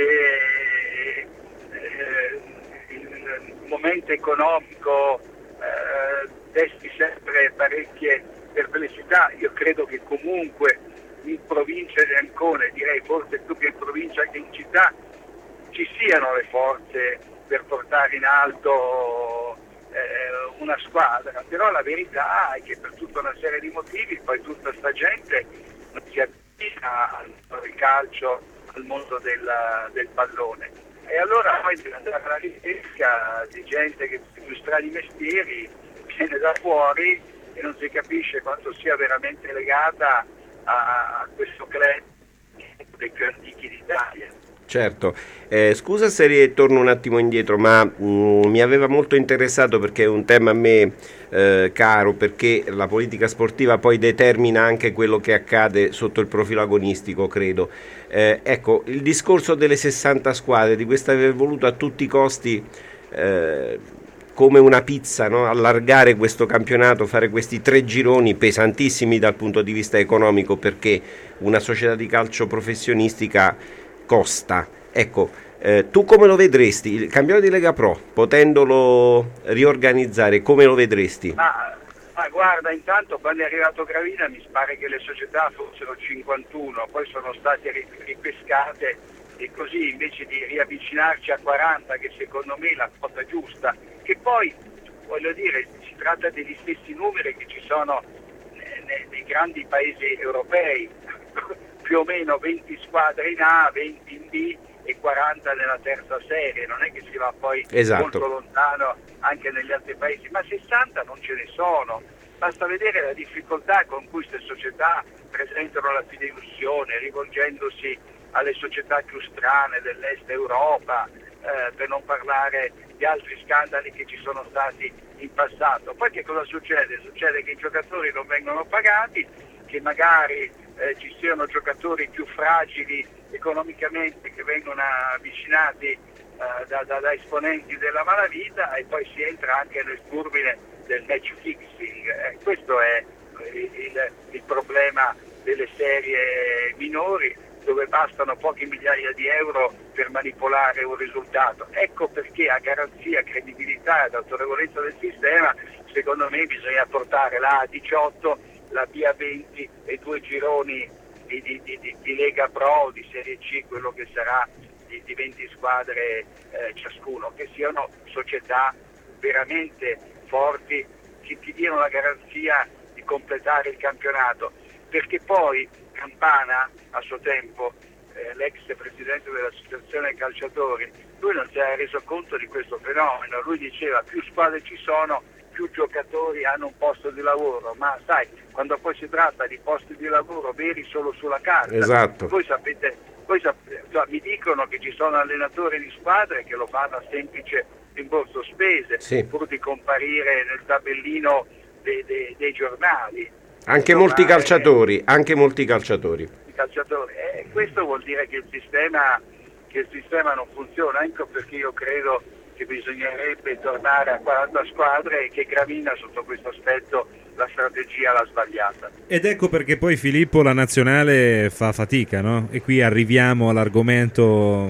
eh, il momento economico eh, desti sempre parecchie perplessità. Io credo che comunque in provincia di Ancona, direi forse più che in provincia che in città, ci siano le forze per portare in alto eh, una squadra, però la verità è che per tutta una serie di motivi poi tutta sta gente non si avvicina al mondo del calcio, al mondo del, del pallone. E allora poi deve andare alla ricerca di gente che più strani mestieri viene da fuori e non si capisce quanto sia veramente legata a, a questo club dei più antichi d'Italia. Certo, eh, scusa se torno un attimo indietro, ma mh, mi aveva molto interessato perché è un tema a me eh, caro, perché la politica sportiva poi determina anche quello che accade sotto il profilo agonistico, credo. Eh, ecco, il discorso delle sessanta squadre, di questo aver voluto a tutti i costi eh, come una pizza, no? Allargare questo campionato, fare questi tre gironi pesantissimi dal punto di vista economico, perché una società di calcio professionistica costa. Ecco, eh, tu come lo vedresti il campionato di Lega Pro, potendolo riorganizzare, come lo vedresti? Ma, ma guarda, intanto quando è arrivato Gravina mi pare che le società fossero cinquantuno, poi sono state ripescate, e così invece di riavvicinarci a quaranta, che secondo me è la quota giusta, che poi voglio dire si tratta degli stessi numeri che ci sono nei, nei grandi paesi europei, più o meno venti squadre in A, venti in B e quaranta nella terza serie, non è che si va poi esatto. molto lontano anche negli altri paesi, ma sessanta non ce ne sono, basta vedere la difficoltà con cui queste società presentano la fideiussione, rivolgendosi alle società più strane dell'est Europa, eh, per non parlare di altri scandali che ci sono stati in passato. Poi che cosa succede? Succede che i giocatori non vengono pagati, che magari eh, ci siano giocatori più fragili economicamente che vengono avvicinati eh, da, da, da esponenti della malavita, e poi si entra anche nel turbine del match fixing. Eh, questo è il, il, il problema delle serie minori, dove bastano poche migliaia di euro per manipolare un risultato. Ecco perché a garanzia, credibilità ed autorevolezza del sistema, secondo me bisogna portare la A diciotto, la B A venti e due gironi di, di, di, di Lega Pro, di Serie C, quello che sarà di, di venti squadre eh, ciascuno, che siano società veramente forti, che ti diano la garanzia di completare il campionato, perché poi Campana, a suo tempo, eh, l'ex presidente dell'associazione calciatori, lui non si era reso conto di questo fenomeno. Lui diceva: più squadre ci sono, più giocatori hanno un posto di lavoro, ma sai, quando poi si tratta di posti di lavoro veri solo sulla carta, esatto. voi sapete, voi sapete cioè, mi dicono che ci sono allenatori di squadre che lo fanno a semplice rimborso spese, sì, pur di comparire nel tabellino dei, dei, dei giornali. Anche molti calciatori, anche molti calciatori. calciatori. E questo vuol dire che il sistema che il sistema non funziona. Ecco perché io credo che bisognerebbe tornare a quaranta squadre, e che Gravina sotto questo aspetto la strategia l'ha sbagliata. Ed ecco perché poi, Filippo, la nazionale fa fatica, no? E qui arriviamo all'argomento.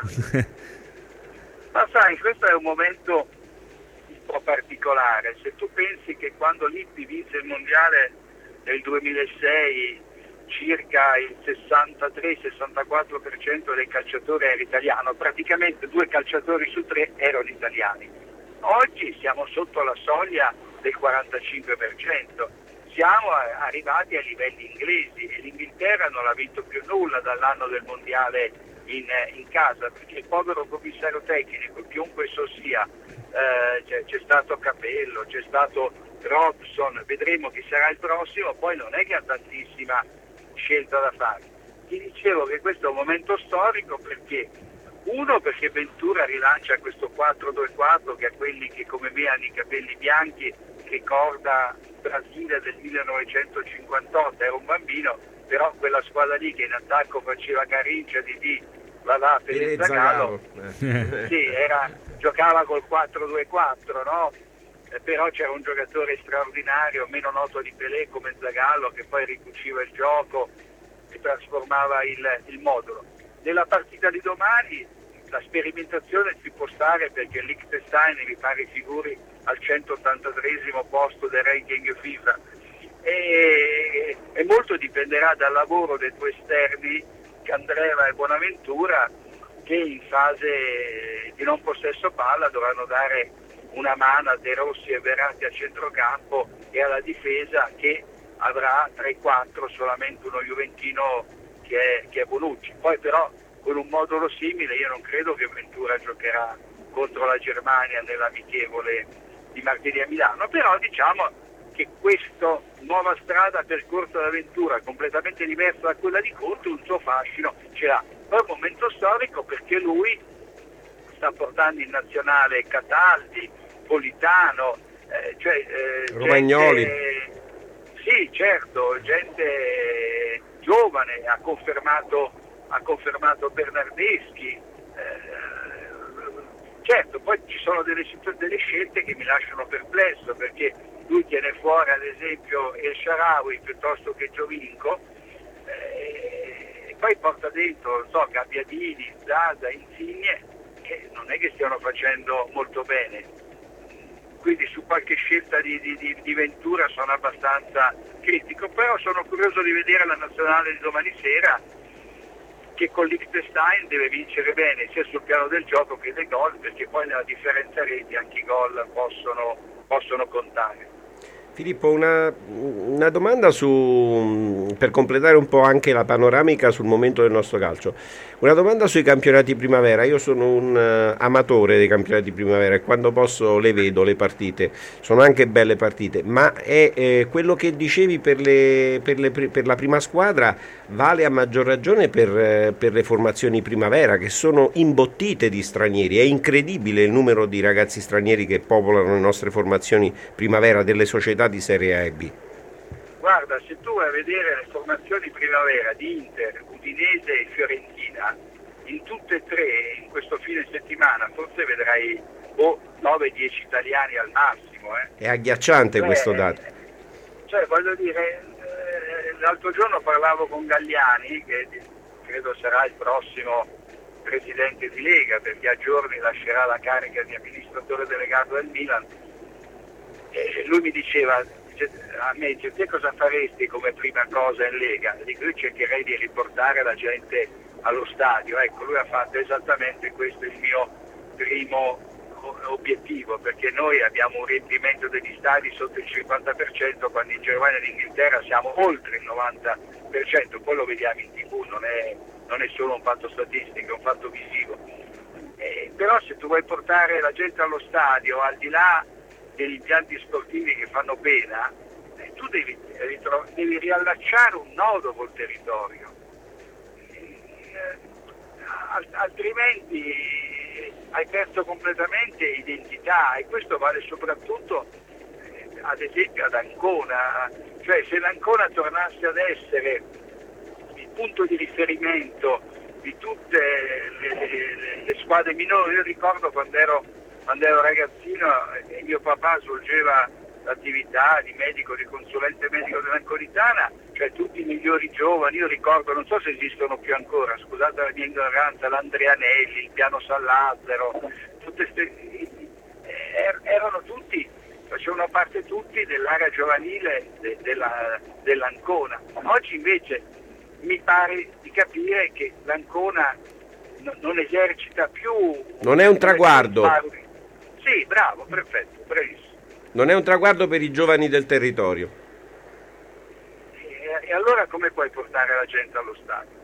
Ma sai, questo è un momento un po' particolare. Se tu pensi che quando l'Ippi vinse il mondiale nel duemilasei circa il sessantatré sessantaquattro per cento dei calciatori era italiano, praticamente due calciatori su tre erano italiani. Oggi siamo sotto la soglia del quarantacinque per cento, siamo arrivati ai livelli inglesi, e l'Inghilterra non ha vinto più nulla dall'anno del mondiale in, in casa, perché il povero commissario tecnico, chiunque esso sia, eh, c'è, c'è stato Capello, c'è stato Robson, vedremo chi sarà il prossimo, poi non è che ha tantissima scelta da fare. Ti dicevo che questo è un momento storico perché, uno, perché Ventura rilancia questo quattro due quattro che a quelli che come me hanno i capelli bianchi ricorda Brasile del millenovecentocinquantotto, era un bambino, però quella squadra lì che in attacco faceva Garrincha, Didì, Valà, Pelé, Zagallo, sì, era, giocava col quattro due quattro, no? Però c'era un giocatore straordinario, meno noto di Pelé, come Zagallo, che poi ricuciva il gioco e trasformava il, il modulo. Nella partita di domani la sperimentazione ci può stare, perché Liechtenstein mi pare figuri al centottantadreesimo posto del ranking FIFA, e, e molto dipenderà dal lavoro dei due esterni, Candreva e Bonaventura, che in fase di non possesso palla dovranno dare una mano a De Rossi e Verratti a centrocampo, e alla difesa, che avrà tra i quattro solamente uno juventino che è, che è Bonucci. Poi però con un modulo simile io non credo che Ventura giocherà contro la Germania nell'amichevole di martedì a Milano, però diciamo che questa nuova strada percorsa da Ventura, completamente diversa da quella di Conte, un suo fascino ce l'ha. Poi è un momento storico perché lui sta portando in nazionale Cataldi, Politano, eh, cioè eh, Romagnoli. Gente, sì, certo, gente giovane, ha confermato, ha confermato Bernardeschi, eh, certo, poi ci sono delle, delle scelte che mi lasciano perplesso, perché lui tiene fuori ad esempio El Shaarawy piuttosto che Giovinco, eh, e poi porta dentro, non so, Gabbiadini, Zaza, Insigne, che non è che stiano facendo molto bene. Quindi su qualche scelta di, di, di Ventura sono abbastanza critico, però sono curioso di vedere la nazionale di domani sera, che con Liechtenstein deve vincere bene sia sul piano del gioco che dei gol, perché poi nella differenza reti anche i gol possono, possono contare. Filippo, una, una domanda su, per completare un po' anche la panoramica sul momento del nostro calcio. Una domanda sui campionati primavera. Io sono un uh, amatore dei campionati primavera e quando posso le vedo le partite. Sono anche belle partite, ma è eh, quello che dicevi per, le, per, le, per la prima squadra vale a maggior ragione per, eh, per le formazioni primavera, che sono imbottite di stranieri. È incredibile il numero di ragazzi stranieri che popolano le nostre formazioni primavera delle società di Serie A e B. Guarda, se tu vai a vedere le formazioni primavera di Inter, Udinese e Fiorentina, in tutte e tre in questo fine settimana forse vedrai oh, nove dieci italiani al massimo. Eh. È agghiacciante cioè, questo dato. Cioè, voglio dire, eh, l'altro giorno parlavo con Galliani, che credo sarà il prossimo presidente di Lega, perché a giorni lascerà la carica di amministratore delegato del Milan, e lui mi diceva, a me dice, te cosa faresti come prima cosa in Lega? Dico, io cercherei di riportare la gente allo stadio. Ecco, lui ha fatto esattamente questo il mio primo obiettivo, perché noi abbiamo un riempimento degli stadi sotto il cinquanta per cento, quando in Germania e in Inghilterra siamo oltre il novanta per cento, poi lo vediamo in tv, non è, non è solo un fatto statistico, è un fatto visivo. Eh, però se tu vuoi portare la gente allo stadio, al di là degli impianti sportivi che fanno pena, eh, tu devi, ritro- devi riallacciare un nodo col territorio, eh, al- altrimenti hai perso completamente identità, e questo vale soprattutto eh, ad esempio ad Ancona. Cioè, se l'Ancona tornasse ad essere il punto di riferimento di tutte le, le, le squadre minori, io ricordo quando ero Quando ero ragazzino e mio papà svolgeva l'attività di medico, di consulente medico dell'Anconitana, cioè tutti i migliori giovani, io ricordo, non so se esistono più ancora, scusate la mia ignoranza, l'Andreanelli, il Piano San Lazzaro, tutte ste, er, erano tutti, facevano parte tutti dell'area giovanile de, della, dell'Ancona. Oggi invece mi pare di capire che l'Ancona no, non esercita più... Non è un traguardo. Sì, bravo, perfetto, bravissimo. Non è un traguardo per i giovani del territorio. E, e allora come puoi portare la gente allo stadio?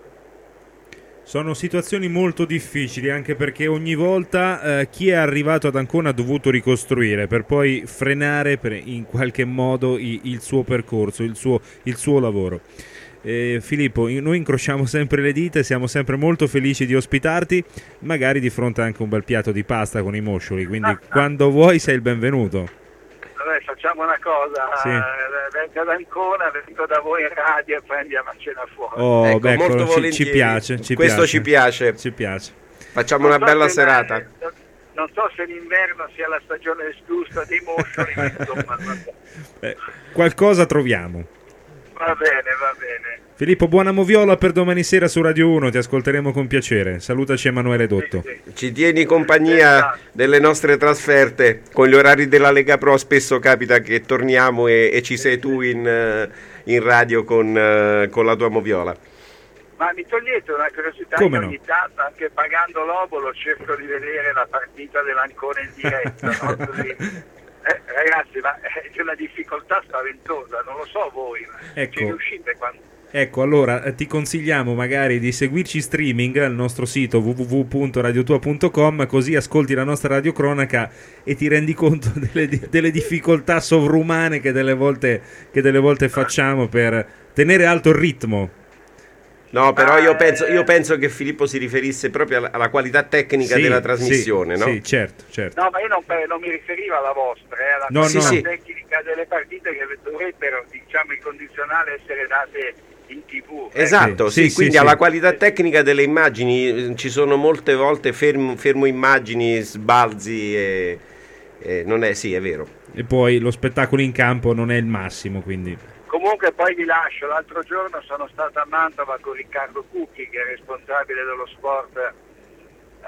Sono situazioni molto difficili, anche perché ogni volta eh, chi è arrivato ad Ancona ha dovuto ricostruire per poi frenare per, in qualche modo i, il suo percorso, il suo, il suo lavoro. Eh, Filippo, noi incrociamo sempre le dita e siamo sempre molto felici di ospitarti, magari di fronte anche un bel piatto di pasta con i moscioli, quindi ah, quando ah. vuoi sei il benvenuto. Vabbè, facciamo una cosa, sì. eh, vengo ad Ancona, vengo da voi in radio e poi andiamo a cena fuori. Oh, ecco, beh, molto ci, ci piace, ci questo piace. ci piace. Ci piace. Facciamo non una so bella serata. Non, non so se l'inverno sia la stagione esclusa dei moscioli, ma insomma... eh, qualcosa troviamo. Va bene, va bene. Filippo, buona moviola per domani sera su Radio uno, ti ascolteremo con piacere. Salutaci Emanuele Dotto. Sì, sì. Ci tieni compagnia delle nostre trasferte, con gli orari della Lega Pro spesso capita che torniamo e, e ci sei tu in, in radio con, con la tua moviola. Ma mi togliete una curiosità, come ogni no? tanto anche pagando l'obolo cerco di vedere la partita dell'Ancona in diretta, no? Così. Eh, ragazzi, ma è una difficoltà spaventosa, non lo so voi, ma ecco. ci riuscite quando... Ecco, allora ti consigliamo magari di seguirci streaming al nostro sito w w w punto radio tua punto com, così ascolti la nostra radiocronaca e ti rendi conto delle, delle difficoltà sovrumane che delle volte, che delle volte facciamo per tenere alto il ritmo. No, però io penso, io penso che Filippo si riferisse proprio alla, alla qualità tecnica sì, della trasmissione, sì, no? Sì, certo, certo. No, ma io non, non mi riferivo alla vostra, eh, alla no, qualità no. tecnica delle partite che dovrebbero, diciamo, in condizionale essere date in tv. Esatto, eh. sì, sì, sì, quindi sì, alla sì. qualità tecnica delle immagini ci sono molte volte fermo, fermo immagini, sbalzi e, e non è, sì, è vero. E poi lo spettacolo in campo non è il massimo, quindi... Comunque poi vi lascio, l'altro giorno sono stato a Mantova con Riccardo Cucchi, che è responsabile dello sport uh,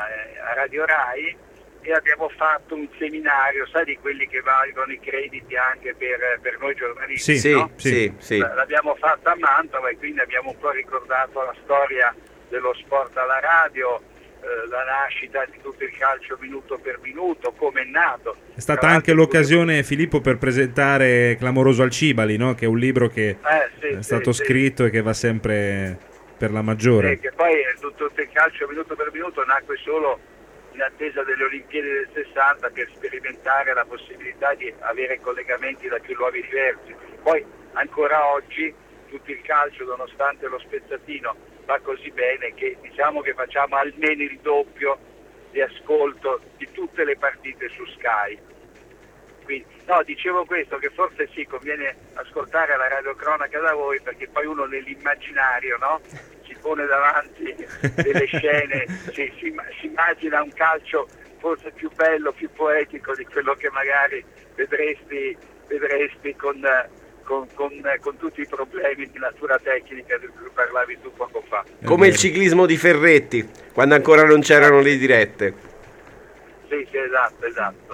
a Radio Rai, e abbiamo fatto un seminario, sai, di quelli che valgono i crediti anche per, per noi giornalisti, sì, no? sì, sì, sì. L'abbiamo fatto a Mantova e quindi abbiamo un po' ricordato la storia dello sport alla radio, eh, la nascita di tutto il calcio minuto per minuto, come è nato. È stata anche l'occasione, Filippo, per presentare Clamoroso Alcibali, no? Che è un libro che eh, sì, è sì, stato sì. scritto e che va sempre per la maggiore. E che poi eh, tutto, tutto il calcio minuto per minuto nacque solo in attesa delle Olimpiadi del sessanta per sperimentare la possibilità di avere collegamenti da più luoghi diversi. Poi ancora oggi tutto il calcio, nonostante lo spezzatino, va così bene che diciamo che facciamo almeno il doppio di ascolto di tutte le partite su Sky. Quindi, no, dicevo questo, che forse sì, conviene ascoltare la radiocronaca da voi, perché poi uno nell'immaginario, no? Si pone davanti delle scene, si, si, si immagina un calcio forse più bello, più poetico di quello che magari vedresti, vedresti con, con, con, con tutti i problemi di natura tecnica di cui parlavi tu poco fa. Come il ciclismo di Ferretti, quando ancora non c'erano le dirette. Sì, sì, esatto, esatto.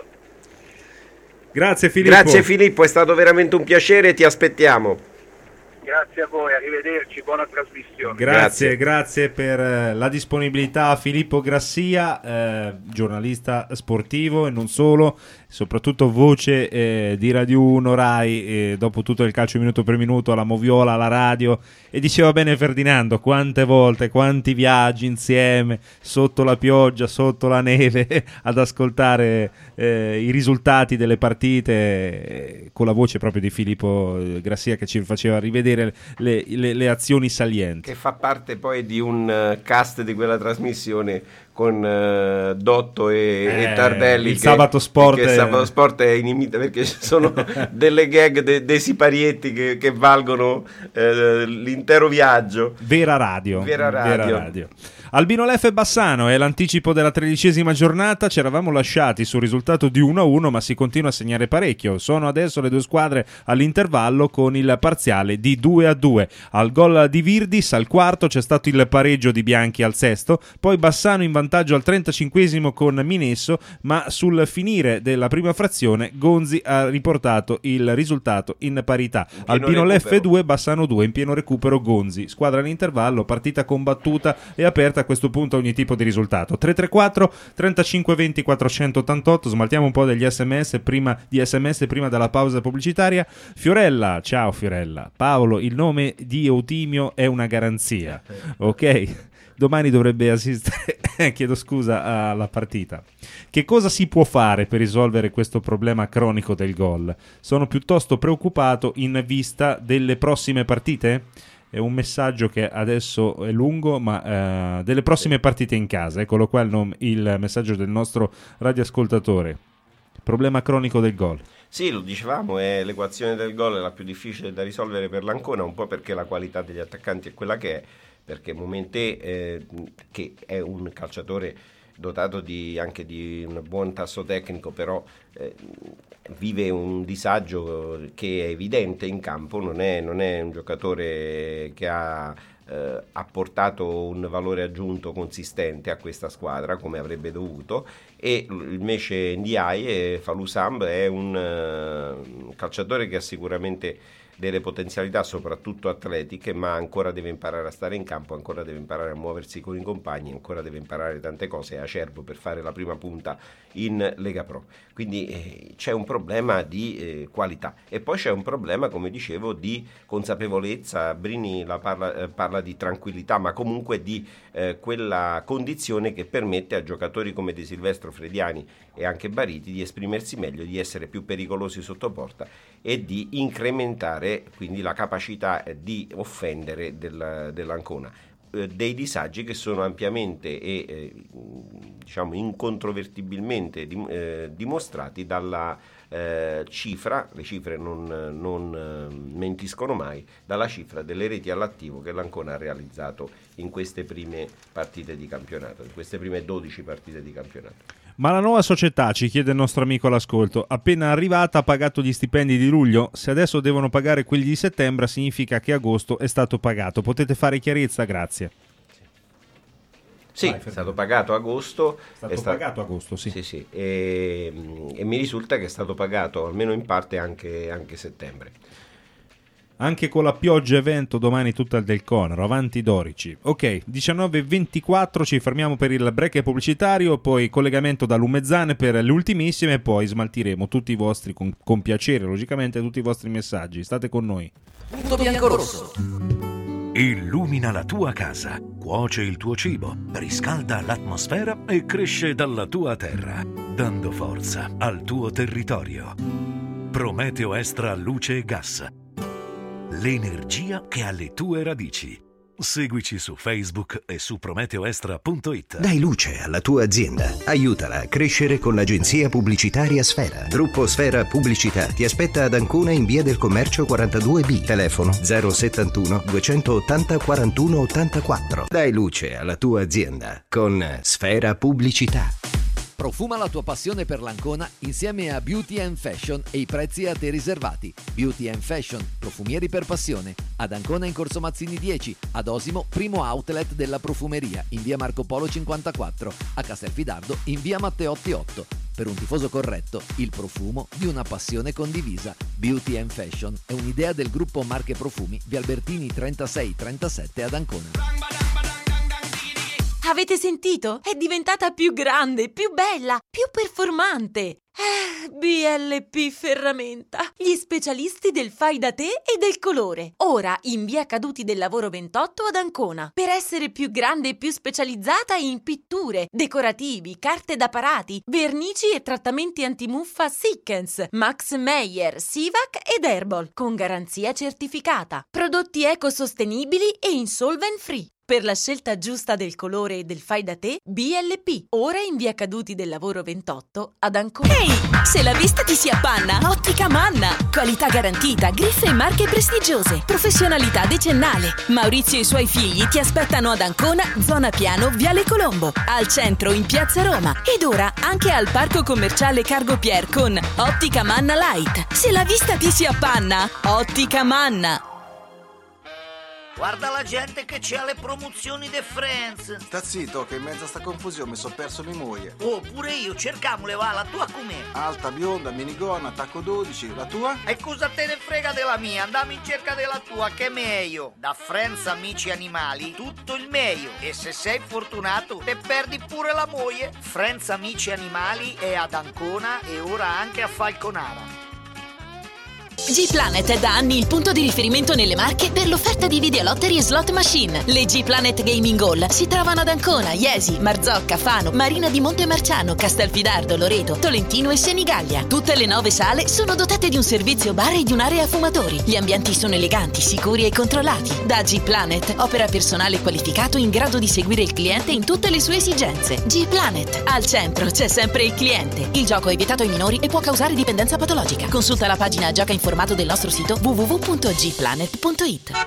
Grazie Filippo. Grazie Filippo, è stato veramente un piacere, ti aspettiamo. Grazie a voi, arrivederci, buona trasmissione. Grazie, grazie, grazie per eh, la disponibilità a Filippo Grassia, eh, giornalista sportivo e non solo, soprattutto voce eh, di Radio uno Rai, eh, dopo tutto il calcio minuto per minuto, alla Moviola, alla radio. E diceva bene Ferdinando, quante volte, quanti viaggi insieme, sotto la pioggia, sotto la neve, ad ascoltare eh, i risultati delle partite, eh, con la voce proprio di Filippo Grassia che ci faceva rivedere Le, le, le azioni salienti, che fa parte poi di un uh, cast di quella trasmissione con uh, Dotto e, eh, e Tardelli. il che, Sabato Sport che è... Sabato Sport è inimita, perché ci sono delle gag de, dei siparietti che, che valgono uh, l'intero viaggio. Vera radio, Vera radio. Vera radio. Albino Leffe Bassano, è l'anticipo della tredicesima giornata. Ci eravamo lasciati sul risultato di uno a uno, ma si continua a segnare parecchio. Sono adesso le due squadre all'intervallo con il parziale di due a due. Al gol di Virdis al quarto c'è stato il pareggio di Bianchi al sesto, poi Bassano in vantaggio al trentacinquesimo con Minesso, ma sul finire della prima frazione Gonzi ha riportato il risultato in parità. Albino Leffe due, Bassano due, in pieno recupero Gonzi. Squadra all'intervallo, partita combattuta e aperta a questo punto ogni tipo di risultato. Tre tre quattro trentacinque venti quattrocentottantotto. Smaltiamo un po' degli sms prima di sms prima della pausa pubblicitaria. Fiorella, ciao Fiorella. Paolo, il nome di Eutimio è una garanzia, ok? Domani dovrebbe assistere chiedo scusa alla partita. Che cosa si può fare per risolvere questo problema cronico del gol? Sono piuttosto preoccupato in vista delle prossime partite. È un messaggio che adesso è lungo, ma uh, delle prossime partite in casa. Eccolo qua il, nom- il messaggio del nostro radioascoltatore. Problema cronico del gol. Sì, lo dicevamo, è l'equazione del gol è la più difficile da risolvere per l'Ancona, un po' perché la qualità degli attaccanti è quella che è, perché Momentè, eh, che è un calciatore dotato di, anche di un buon tasso tecnico, però eh, vive un disagio che è evidente in campo, non è, non è un giocatore che ha, eh, ha portato un valore aggiunto consistente a questa squadra come avrebbe dovuto, e invece Ndiaye Falusamb è un uh, calciatore che ha sicuramente delle potenzialità soprattutto atletiche, ma ancora deve imparare a stare in campo, ancora deve imparare a muoversi con i compagni, ancora deve imparare tante cose, è acerbo per fare la prima punta in Lega Pro. Quindi eh, c'è un problema di eh, qualità, e poi c'è un problema, come dicevo, di consapevolezza. Brini la parla, eh, parla di tranquillità, ma comunque di eh, quella condizione che permette a giocatori come De Silvestro, Frediani e anche Bariti di esprimersi meglio, di essere più pericolosi sotto porta e di incrementare quindi la capacità di offendere del, dell'Ancona. Eh, dei disagi che sono ampiamente e eh, diciamo incontrovertibilmente dim, eh, dimostrati dalla eh, cifra, le cifre non, non eh, mentiscono mai, dalla cifra delle reti all'attivo che l'Ancona ha realizzato in queste prime partite di campionato, in queste prime dodici partite di campionato. Ma la nuova società, ci chiede il nostro amico all'ascolto, appena arrivata ha pagato gli stipendi di luglio? Se adesso devono pagare quelli di settembre significa che agosto è stato pagato. Potete fare chiarezza? Grazie. Sì, Vai, è stato pagato agosto. È stato è sta- pagato agosto, sì. Sì, sì. E, e mi risulta che è stato pagato almeno in parte anche, anche settembre. Anche con la pioggia e vento domani tutta del Conaro, avanti Dorici. Ok, diciannove e ventiquattro, ci fermiamo per il break pubblicitario, poi collegamento da Lumezzane per le ultimissime e poi smaltiremo tutti i vostri, con, con piacere logicamente, tutti i vostri messaggi. State con noi. Punto Biancorosso. Illumina la tua casa, cuoce il tuo cibo, riscalda l'atmosfera e cresce dalla tua terra, dando forza al tuo territorio. Prometeo Extra Luce e Gas. L'energia che ha le tue radici. Seguici su Facebook e su prometeoextra punto it. Dai luce alla tua azienda. Aiutala a crescere con l'agenzia pubblicitaria Sfera. Gruppo Sfera Pubblicità ti aspetta ad Ancona in via del Commercio quarantadue B. Telefono zero settantuno duecentottanta quarantuno ottantaquattro. Dai luce alla tua azienda con Sfera Pubblicità. Profuma la tua passione per l'Ancona insieme a Beauty and Fashion e i prezzi a te riservati. Beauty and Fashion, profumieri per passione. Ad Ancona in Corso Mazzini dieci, ad Osimo, primo outlet della profumeria, in via Marco Polo cinquantaquattro, a Castelfidardo in via Matteotti otto. Per un tifoso corretto, il profumo di una passione condivisa. Beauty and Fashion è un'idea del gruppo Marche Profumi, via Albertini trentasei trentasette ad Ancona. Avete sentito? È diventata più grande, più bella, più performante. Eh, B L P Ferramenta, gli specialisti del fai da te e del colore. Ora in via Caduti del Lavoro ventotto ad Ancona. Per essere più grande e più specializzata in pitture, decorativi, carte da parati, vernici e trattamenti antimuffa Sikkens, Max Meyer, Sivac ed Herbal, con garanzia certificata. Prodotti ecosostenibili e insolvent free. Per la scelta giusta del colore e del fai da te, B L P. Ora in via Caduti del Lavoro ventotto ad Ancona. Ehi, se la vista ti si appanna, Ottica Manna. Qualità garantita, griffe e marche prestigiose. Professionalità decennale. Maurizio e i suoi figli ti aspettano ad Ancona, zona Piano, Viale Colombo. Al centro in Piazza Roma. Ed ora anche al Parco Commerciale Cargo Pier con Ottica Manna Light. Se la vista ti si appanna, Ottica Manna. Guarda la gente che c'ha le promozioni de Friends. Sta zitto che in mezzo a sta confusione mi so perso mia moglie. Oh, pure io, cercamole, va, la tua com'è? Alta, bionda, minigonna, tacco dodici, la tua? E cosa te ne frega della mia? Andiamo in cerca della tua, che è meglio. Da Friends Amici Animali, tutto il meglio. E se sei fortunato, te perdi pure la moglie. Friends Amici Animali è ad Ancona e ora anche a Falconara. G-Planet è da anni il punto di riferimento nelle Marche per l'offerta di videolottery e slot machine. Le G-Planet Gaming Hall si trovano ad Ancona, Iesi, Marzocca, Fano, Marina di Montemarciano, Castelfidardo, Loreto, Tolentino e Senigallia. Tutte le nove sale sono dotate di un servizio bar e di un'area fumatori. Gli ambienti sono eleganti, sicuri e controllati. Da G-Planet opera personale qualificato in grado di seguire il cliente in tutte le sue esigenze. G-Planet, al centro c'è sempre il cliente. Il gioco è vietato ai minori e può causare dipendenza patologica. Consulta la pagina Gioca Informato del nostro sito w w w punto g planet punto i t.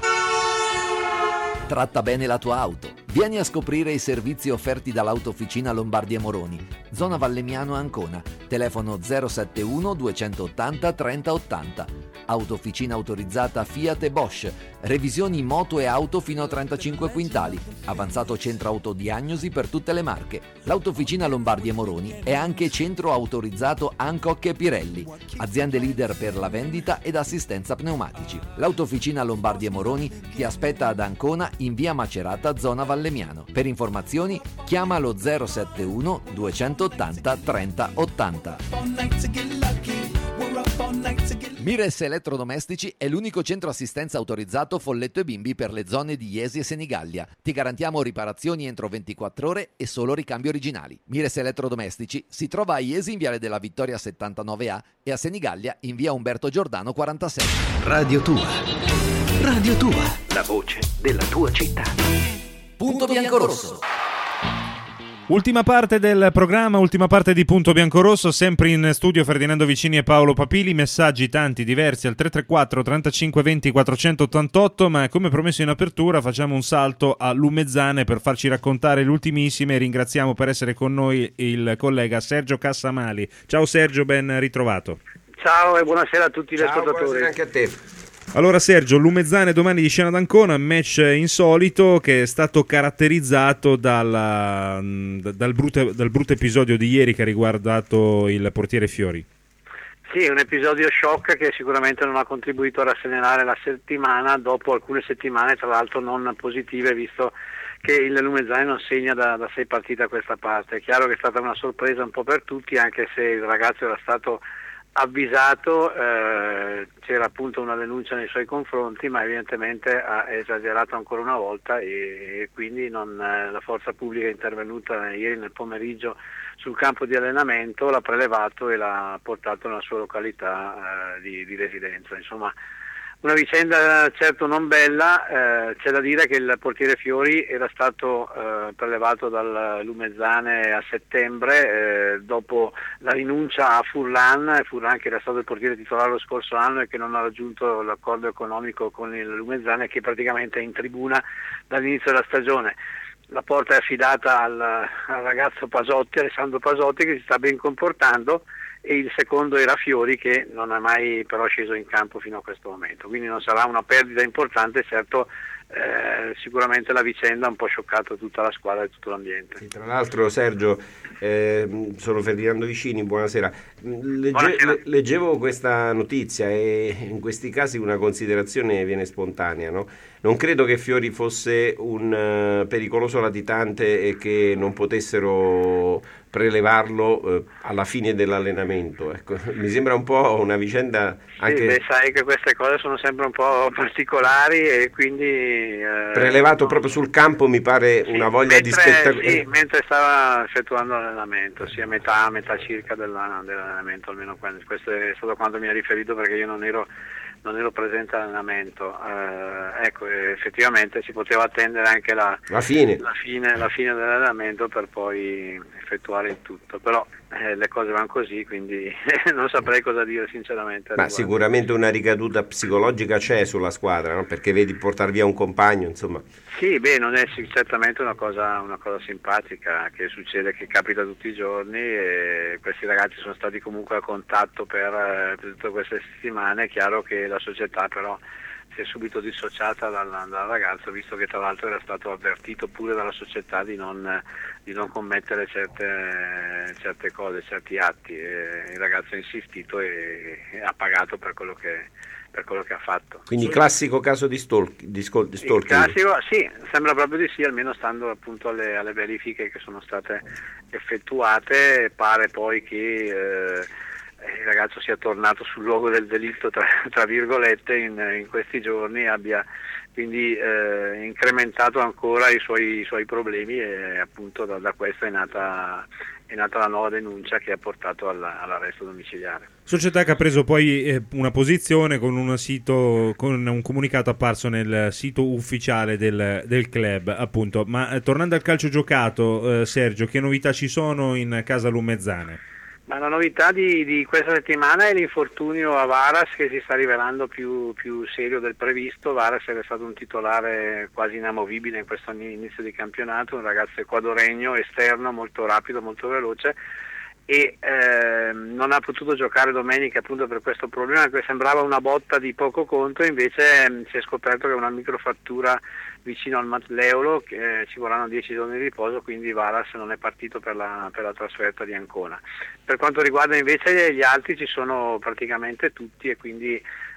Tratta bene la tua auto. Vieni a scoprire i servizi offerti dall'Autofficina Lombardia Moroni, zona Vallemiano Ancona. Telefono zero settantuno duecentottanta trenta ottanta. Autofficina autorizzata Fiat e Bosch. Revisioni moto e auto fino a trentacinque quintali. Avanzato centro autodiagnosi per tutte le marche. L'Autofficina Lombardia Moroni è anche centro autorizzato Hancock e Pirelli. Aziende leader per la vendita ed assistenza pneumatici. L'Autofficina Lombardia Moroni ti aspetta ad Ancona in via Macerata, zona Vallemiano. Per informazioni chiama lo zero settantuno duecentottanta trenta ottanta. Mires Elettrodomestici è l'unico centro assistenza autorizzato Folletto e Bimbi per le zone di Iesi e Senigallia. Ti garantiamo riparazioni entro ventiquattro ore e solo ricambi originali. Mires Elettrodomestici si trova a Iesi in Viale della Vittoria settantanove A e a Senigallia in via Umberto Giordano quarantasei. Radio Tua. Radio Tua. La voce della tua città. Punto Biancorosso. Ultima parte del programma, ultima parte di Punto Biancorosso, sempre in studio Ferdinando Vicini e Paolo Papili, messaggi tanti diversi al tre tre quattro trentacinque venti quattrocentottantotto, ma come promesso in apertura facciamo un salto a Lumezzane per farci raccontare le ultimissime. Ringraziamo per essere con noi il collega Sergio Cassamali. Ciao Sergio, ben ritrovato. Ciao e buonasera a tutti gli Ciao, ascoltatori. buonasera anche a te. Allora Sergio, Lumezzane domani di Scena d'Ancona, match insolito che è stato caratterizzato dalla, dal, brutto, dal brutto episodio di ieri che ha riguardato il portiere Fiori. Sì, un episodio shock che sicuramente non ha contribuito a rasserenare la settimana, dopo alcune settimane tra l'altro non positive, visto che il Lumezzane non segna da, da sei partite a questa parte. È chiaro che è stata una sorpresa un po' per tutti, anche se il ragazzo era stato avvisato, eh, c'era appunto una denuncia nei suoi confronti, ma evidentemente ha esagerato ancora una volta e, e quindi non, eh, la forza pubblica è intervenuta ieri nel pomeriggio sul campo di allenamento, l'ha prelevato e l'ha portato nella sua località eh, di, di residenza. Insomma, una vicenda certo non bella, eh, c'è da dire che il portiere Fiori era stato eh, prelevato dal Lumezzane a settembre, eh, dopo la rinuncia a Furlan, Furlan che era stato il portiere titolare lo scorso anno e che non ha raggiunto l'accordo economico con il Lumezzane, che praticamente è in tribuna dall'inizio della stagione. La porta è affidata al, al ragazzo Pasotti, Alessandro Pasotti, che si sta ben comportando, e il secondo era Fiori, che non è mai però sceso in campo fino a questo momento, quindi non sarà una perdita importante. Certo, eh, sicuramente la vicenda ha un po' scioccato tutta la squadra e tutto l'ambiente. Sì, tra l'altro, Sergio, eh, sono Ferdinando Vicini, buonasera. Legge, buonasera. Le, leggevo questa notizia e in questi casi una considerazione viene spontanea, no? Non credo che Fiori fosse un uh, pericoloso latitante e che non potessero prelevarlo uh, alla fine dell'allenamento. Ecco, mi sembra un po' una vicenda anche... Sì, beh, sai che queste cose sono sempre un po' particolari e quindi... Eh, prelevato no. proprio sul campo, mi pare sì, una voglia mentre, di spettacolo. Sì, mentre stava effettuando l'allenamento, sì, a metà, a metà circa della, dell'allenamento, almeno quando, questo è stato quanto mi ha riferito, perché io non ero... non ero presente all'allenamento. Eh, ecco, effettivamente si poteva attendere anche la, la, fine. La, fine, la fine dell'allenamento per poi effettuare il tutto, però eh, le cose vanno così, quindi non saprei cosa dire sinceramente. Ma sicuramente una ricaduta psicologica c'è sulla squadra, no? Perché vedi portare via un compagno, insomma. Sì, beh, non è certamente una cosa, una cosa simpatica che succede, che capita tutti i giorni, e questi ragazzi sono stati comunque a contatto per, per tutte queste settimane. È chiaro che la società però si è subito dissociata dal, dal ragazzo, visto che tra l'altro era stato avvertito pure dalla società di non, di non commettere certe, certe cose, certi atti. E il ragazzo ha insistito e, e ha pagato per quello che per quello che ha fatto. Quindi classico caso di, stalk, di, scol, di stalking. Classico, sì, sembra proprio di sì, almeno stando appunto alle, alle verifiche che sono state effettuate. Pare poi che eh, il ragazzo sia tornato sul luogo del delitto, tra, tra virgolette, in, in questi giorni, abbia quindi eh, incrementato ancora i suoi, i suoi problemi, e appunto da, da questo è nata è nata la nuova denuncia che ha portato alla, all'arresto domiciliare. Società che ha preso poi eh, una posizione con un sito, con un comunicato apparso nel sito ufficiale del, del club, appunto. Ma eh, tornando al calcio giocato, eh, Sergio, che novità ci sono in casa Lumezzane? Ma la novità di, di questa settimana è l'infortunio a Varas, che si sta rivelando più, più serio del previsto. Varas era stato un titolare quasi inamovibile in questo inizio di campionato, un ragazzo ecuadoregno, esterno, molto rapido, molto veloce, e eh, non ha potuto giocare domenica appunto per questo problema, che sembrava una botta di poco conto. Invece eh, si è scoperto che è una microfrattura vicino al matleolo, che eh, ci vorranno dieci giorni di riposo, quindi Varas non è partito per la, per la trasferta di Ancona. Per quanto riguarda invece gli altri, ci sono praticamente tutti, e quindi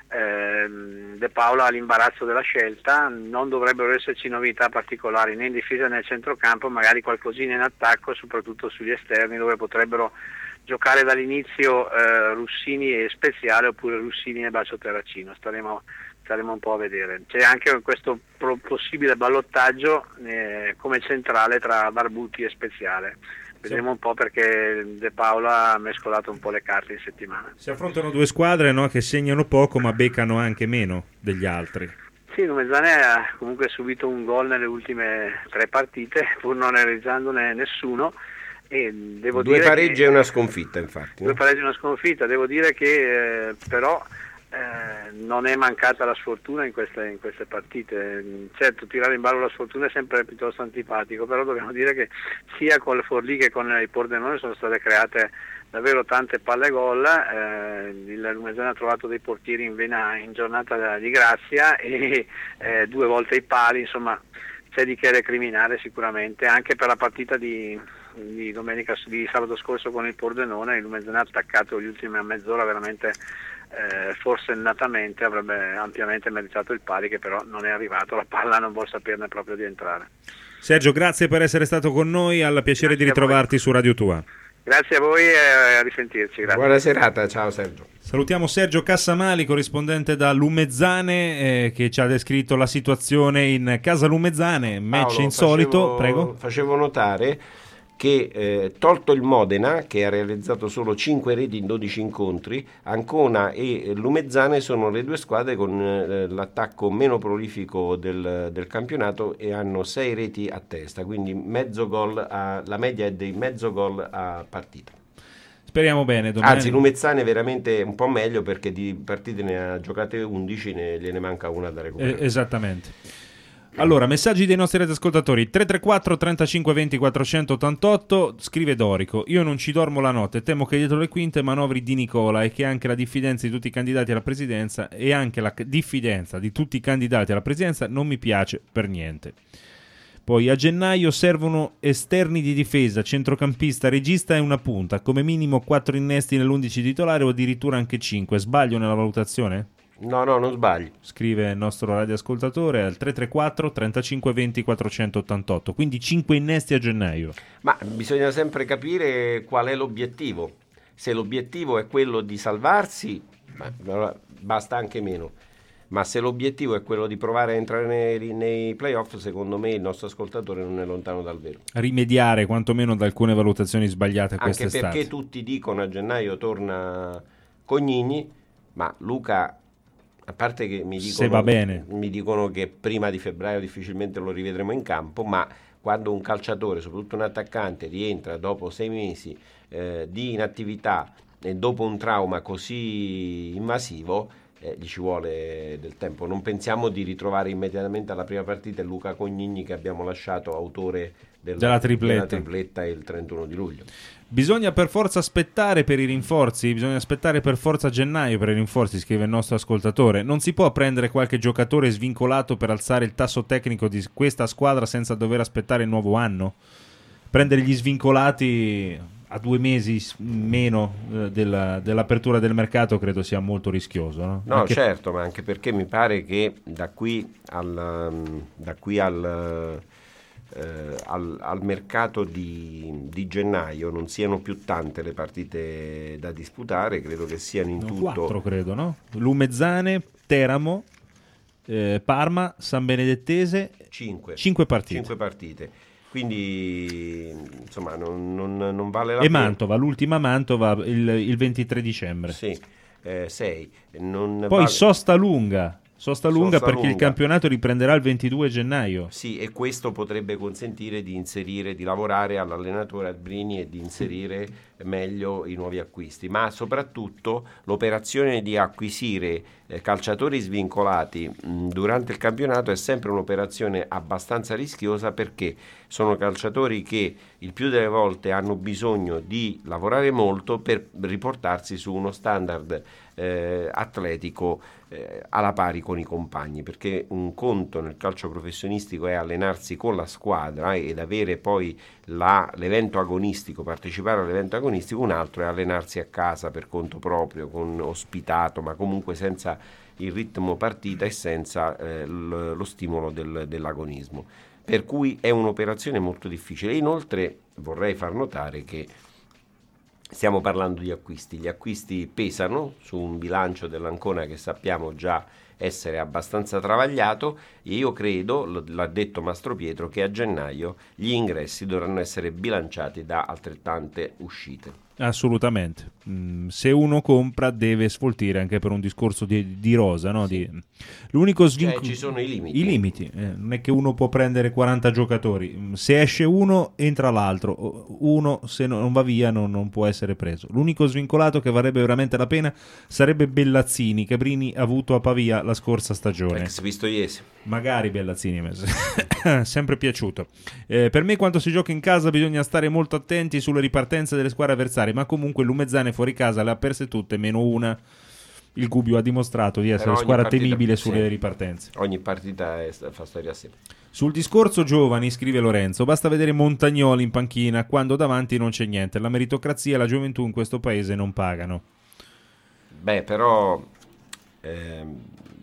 eh, De Paola ha l'imbarazzo della scelta. Non dovrebbero esserci novità particolari né in difesa né nel centrocampo, magari qualcosina in attacco, soprattutto sugli esterni, dove potrebbero giocare dall'inizio eh, Russini e Speziale, oppure Russini e Bacio Terracino. Staremo staremo un po' a vedere. C'è anche questo pro- possibile ballottaggio eh, come centrale tra Barbuti e Speziale. Vedremo un po', perché De Paola ha mescolato un po' le carte in settimana. Si affrontano due squadre, no, che segnano poco ma beccano anche meno degli altri. Sì, Lumezzane ha comunque subito un gol nelle ultime tre partite, pur non realizzandone nessuno. E devo due dire pareggi che, e una sconfitta, infatti. Due pareggi e una sconfitta. Devo dire che eh, però Eh, non è mancata la sfortuna in queste, in queste partite. Certo, tirare in ballo la sfortuna è sempre piuttosto antipatico, però dobbiamo dire che sia con il Forlì che con il Pordenone sono state create davvero tante palle gol. Eh, il Lumezzane ha trovato dei portieri in vena in giornata di grazia, e eh, due volte i pali. Insomma, c'è di che recriminare sicuramente, anche per la partita di, di domenica di sabato scorso con il Pordenone. Il Lumezzane ha attaccato gli ultimi mezz'ora veramente eh, forsennatamente, avrebbe ampiamente meritato il pari, che però non è arrivato, la palla non vuol saperne proprio di entrare. Sergio, grazie per essere stato con noi, al piacere Grazie di ritrovarti su Radio Tua. Grazie a voi e a risentirci. Grazie. Buona serata, ciao Sergio. Salutiamo Sergio Cassamali, corrispondente da Lumezzane, eh, che ci ha descritto la situazione in casa Lumezzane, match Paolo, insolito. facevo, Prego. Facevo notare che eh, tolto il Modena, che ha realizzato solo cinque reti in dodici incontri, Ancona e Lumezzane sono le due squadre con eh, l'attacco meno prolifico del, del campionato e hanno sei reti a testa, quindi mezzo gol a, la media è di mezzo gol a partita. Speriamo bene. Domani... Anzi, Lumezzane veramente un po' meglio, perché di partite ne ha giocate undici, ne, gliene manca una da recuperare. Eh, esattamente. Allora, messaggi dei nostri radioascoltatori. Tre tre quattro trentacinque venti quattrocentottantotto. Scrive Dorico: io non ci dormo la notte, temo che dietro le quinte manovri Di Nicola e che anche la diffidenza di tutti i candidati alla presidenza e anche la diffidenza di tutti i candidati alla presidenza non mi piace per niente. Poi a gennaio servono esterni di difesa, centrocampista, regista e una punta, come minimo quattro innesti nell'undici titolare o addirittura anche cinque. Sbaglio nella valutazione? No, no, non sbagli. Scrive il nostro radioascoltatore al tre tre quattro trentacinque venti quattrocentottantotto. Quindi cinque innesti a gennaio. Ma bisogna sempre capire qual è l'obiettivo. Se l'obiettivo è quello di salvarsi, allora basta anche meno. Ma se l'obiettivo è quello di provare a entrare nei, nei playoff, secondo me il nostro ascoltatore non è lontano dal vero. Rimediare quantomeno da alcune valutazioni sbagliate quest'estate. Anche perché tutti dicono a gennaio torna Cognini, ma Luca... A parte che mi dicono, se va bene. mi dicono che prima di febbraio difficilmente lo rivedremo in campo, ma quando un calciatore, soprattutto un attaccante, rientra dopo sei mesi eh, di inattività e dopo un trauma così invasivo, eh, gli ci vuole del tempo. Non pensiamo di ritrovare immediatamente alla prima partita Luca Cognini, che abbiamo lasciato autore della, della tripletta. della tripletta il trentuno di luglio. Bisogna per forza aspettare per i rinforzi, bisogna aspettare per forza gennaio per i rinforzi, scrive il nostro ascoltatore. Non si può prendere qualche giocatore svincolato per alzare il tasso tecnico di questa squadra senza dover aspettare il nuovo anno? Prendere gli svincolati a due mesi meno eh, della, dell'apertura del mercato credo sia molto rischioso, no? No, anche... certo, ma anche perché mi pare che da qui al... Da qui al Eh, al, al mercato di, di gennaio non siano più tante le partite da disputare, credo che siano in no, tutto quattro credo, no? Lumezzane, Teramo, eh, Parma, San Benedettese, cinque, cinque partite. cinque partite. Quindi insomma non, non, non vale la e pena. Mantova, l'ultima Mantova il, il ventitré dicembre. Sì, eh, sei. Non Poi vale... sosta lunga. Sosta lunga Sosta perché lunga. il campionato riprenderà il ventidue gennaio. Sì, e questo potrebbe consentire di inserire, di lavorare all'allenatore Albrini e di inserire meglio i nuovi acquisti, ma soprattutto l'operazione di acquisire eh, calciatori svincolati mh, durante il campionato è sempre un'operazione abbastanza rischiosa, perché sono calciatori che il più delle volte hanno bisogno di lavorare molto per riportarsi su uno standard eh, atletico eh, alla pari con i compagni, perché un conto nel calcio professionistico è allenarsi con la squadra ed avere poi la, l'evento agonistico, partecipare all'evento agonistico, un altro è allenarsi a casa per conto proprio, con ospitato, ma comunque senza il ritmo partita e senza eh, l- lo stimolo del, dell'agonismo, per cui è un'operazione molto difficile. Inoltre vorrei far notare che stiamo parlando di acquisti, gli acquisti pesano su un bilancio dell'Ancona che sappiamo già essere abbastanza travagliato, e io credo, l'ha detto Mastro Pietro, che a gennaio gli ingressi dovranno essere bilanciati da altrettante uscite. Assolutamente. Mm, se uno compra deve sfoltire anche per un discorso di, di rosa, no? Di... L'unico svinco... Cioè ci sono i limiti. I limiti. Eh, non è che uno può prendere quaranta giocatori. Se esce uno, entra l'altro. Uno, se no, non va via, non, non può essere preso. L'unico svincolato che varrebbe veramente la pena sarebbe Bellazzini, che Brini ha avuto a Pavia la scorsa stagione. Ex Pistoiese. Magari Bellazzini, sempre piaciuto. Eh, per me, quando si gioca in casa bisogna stare molto attenti sulle ripartenze delle squadre avversarie, ma comunque Lumezzane fuori casa le ha perse tutte, meno una. il Gubbio ha dimostrato di essere squadra partita, temibile sulle sì, ripartenze. Ogni partita è, fa storia a sé. Sul discorso giovani, scrive Lorenzo, basta vedere Montagnoli in panchina quando davanti non c'è niente. La meritocrazia e la gioventù in questo paese non pagano. Beh, però ehm,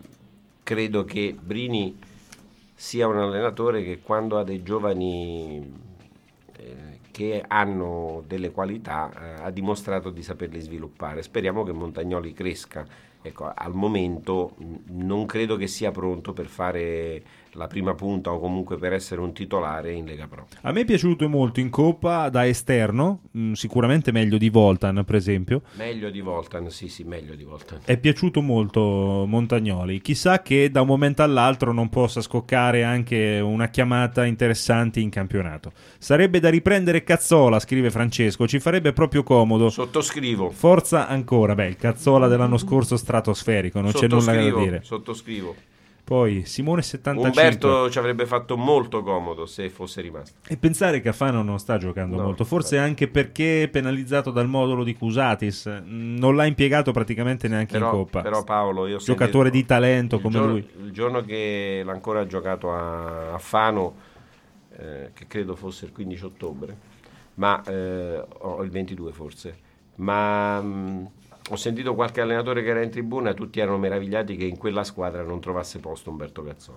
credo che Brini sia un allenatore che quando ha dei giovani eh, che hanno delle qualità eh, ha dimostrato di saperli sviluppare. Speriamo che Montagnoli cresca. Ecco, al momento mh, non credo che sia pronto per fare la prima punta o comunque per essere un titolare in Lega Pro. A me è piaciuto molto in Coppa da esterno, mh, sicuramente meglio di Voltan per esempio. Meglio di Voltan, sì sì, meglio di Voltan. È piaciuto molto Montagnoli, chissà che da un momento all'altro non possa scoccare anche una chiamata interessante in campionato. Sarebbe da riprendere Cazzola, scrive Francesco, ci farebbe proprio comodo. Sottoscrivo. Forza ancora, beh il Cazzola dell'anno scorso stratosferico, non c'è nulla da dire. Sottoscrivo. Poi Simone settantacinque. Umberto ci avrebbe fatto molto comodo se fosse rimasto. E pensare che Fano non sta giocando no, molto, forse no. Anche perché penalizzato dal modulo di Cusatis, non l'ha impiegato praticamente neanche però, in Coppa. Però Paolo, io giocatore sentito, di talento come giorno, lui. Il giorno che l'Ancona ha giocato a, a Fano, eh, che credo fosse il quindici ottobre, ma eh, o il ventidue forse, ma mh, ho sentito qualche allenatore che era in tribuna, tutti erano meravigliati che in quella squadra non trovasse posto Umberto Cazzola.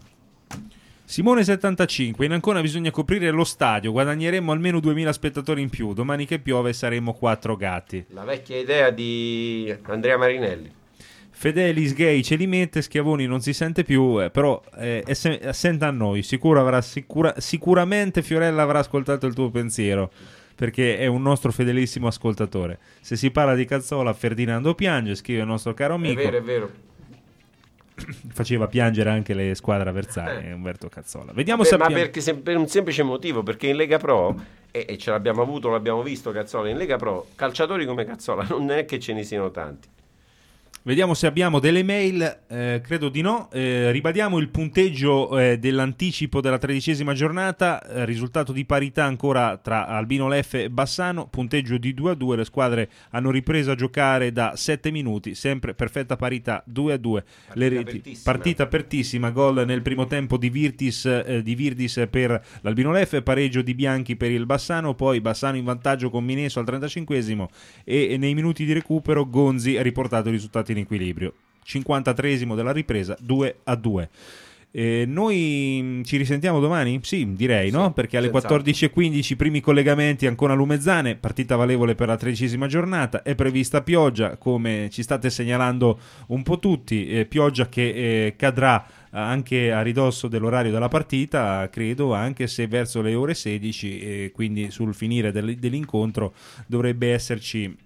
Simone settantacinque, in Ancona bisogna coprire lo stadio, guadagneremo almeno duemila spettatori in più, domani che piove saremo quattro gatti. La vecchia idea di Andrea Marinelli. Fedelis Gay ce li mette, Schiavoni non si sente più, eh, però eh, è se- assenta a noi, sicuro avrà, sicura- sicuramente Fiorella avrà ascoltato il tuo pensiero, perché è un nostro fedelissimo ascoltatore. Se si parla di Cazzola, Ferdinando piange, scrive il nostro caro amico. È vero, è vero. Faceva piangere anche le squadre avversarie, eh. Umberto Cazzola. Vediamo Beh, se ma abbiamo... perché se, per un semplice motivo, perché in Lega Pro, e, e ce l'abbiamo avuto, l'abbiamo visto Cazzola, in Lega Pro, calciatori come Cazzola non è che ce ne siano tanti. Vediamo se abbiamo delle mail, eh, credo di no. Eh, ribadiamo il punteggio eh, dell'anticipo della tredicesima giornata, eh, risultato di parità ancora tra Albino Leffe e Bassano, punteggio di due a due, le squadre hanno ripreso a giocare da sette minuti, sempre perfetta parità, due a due. Partita le reti, apertissima. Partita apertissima, gol nel primo tempo di Virtis, eh, di Virdis per l'Albino Leffe, pareggio di Bianchi per il Bassano, poi Bassano in vantaggio con Mineso al trentacinquesimo e, e nei minuti di recupero Gonzi ha riportato i risultati in equilibrio. cinquantatreesimo della ripresa, due a due. Eh, noi ci risentiamo domani? Sì, direi, sì, no? Perché alle quattordici e quindici primi collegamenti Ancona Lumezzane, partita valevole per la tredicesima giornata, è prevista pioggia, come ci state segnalando un po' tutti, eh, pioggia che eh, cadrà anche a ridosso dell'orario della partita, credo, anche se verso le ore sedici, e quindi sul finire del, dell'incontro dovrebbe esserci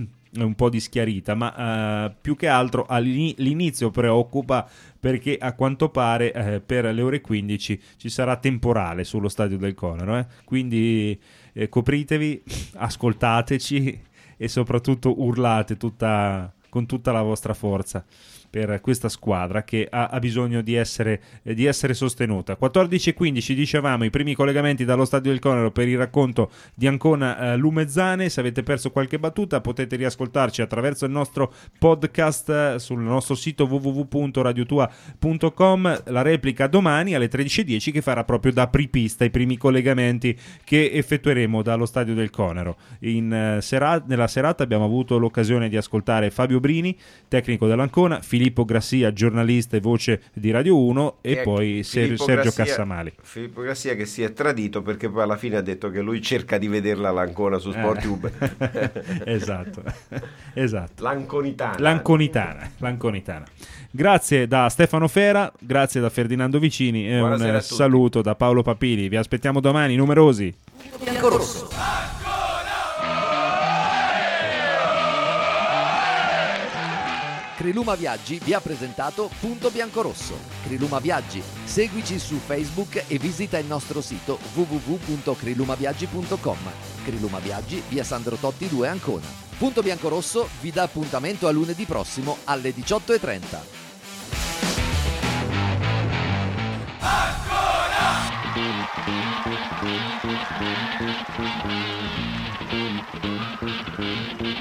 un po' di schiarita, ma uh, più che altro all'inizio preoccupa, perché a quanto pare eh, per le ore quindici ci sarà temporale sullo stadio del Conero, eh? Quindi eh, copritevi, ascoltateci e soprattutto urlate tutta, con tutta la vostra forza per questa squadra che ha, ha bisogno di essere, eh, di essere sostenuta. quattordici e quindici dicevamo i primi collegamenti dallo Stadio del Conero per il racconto di Ancona eh, Lumezzane. Se avete perso qualche battuta potete riascoltarci attraverso il nostro podcast eh, sul nostro sito w w w punto radiotua punto com. La replica domani alle tredici e dieci, che farà proprio da apripista i primi collegamenti che effettueremo dallo Stadio del Conero. In, eh, sera- nella serata abbiamo avuto l'occasione di ascoltare Fabio Brini, tecnico dell'Ancona, Filippo Grassia, giornalista e voce di Radio uno, e, e poi Ser- Sergio Grassia, Cassamali. Filippo Grassia che si è tradito perché poi alla fine ha detto che lui cerca di vederla l'Ancona su SportTube. Eh. esatto, esatto. L'Anconitana. L'Anconitana. L'Anconitana. Grazie da Stefano Fera, grazie da Ferdinando Vicini e Buonasera un saluto da Paolo Papili. Vi aspettiamo domani, numerosi. Biancorosso. Criluma Viaggi vi ha presentato Punto Biancorosso. Criluma Viaggi, seguici su Facebook e visita il nostro sito w w w punto crilumaviaggi punto com. Criluma Viaggi, via Sandro Totti due, Ancona. Punto Biancorosso vi dà appuntamento a lunedì prossimo alle diciotto e trenta. Ancora!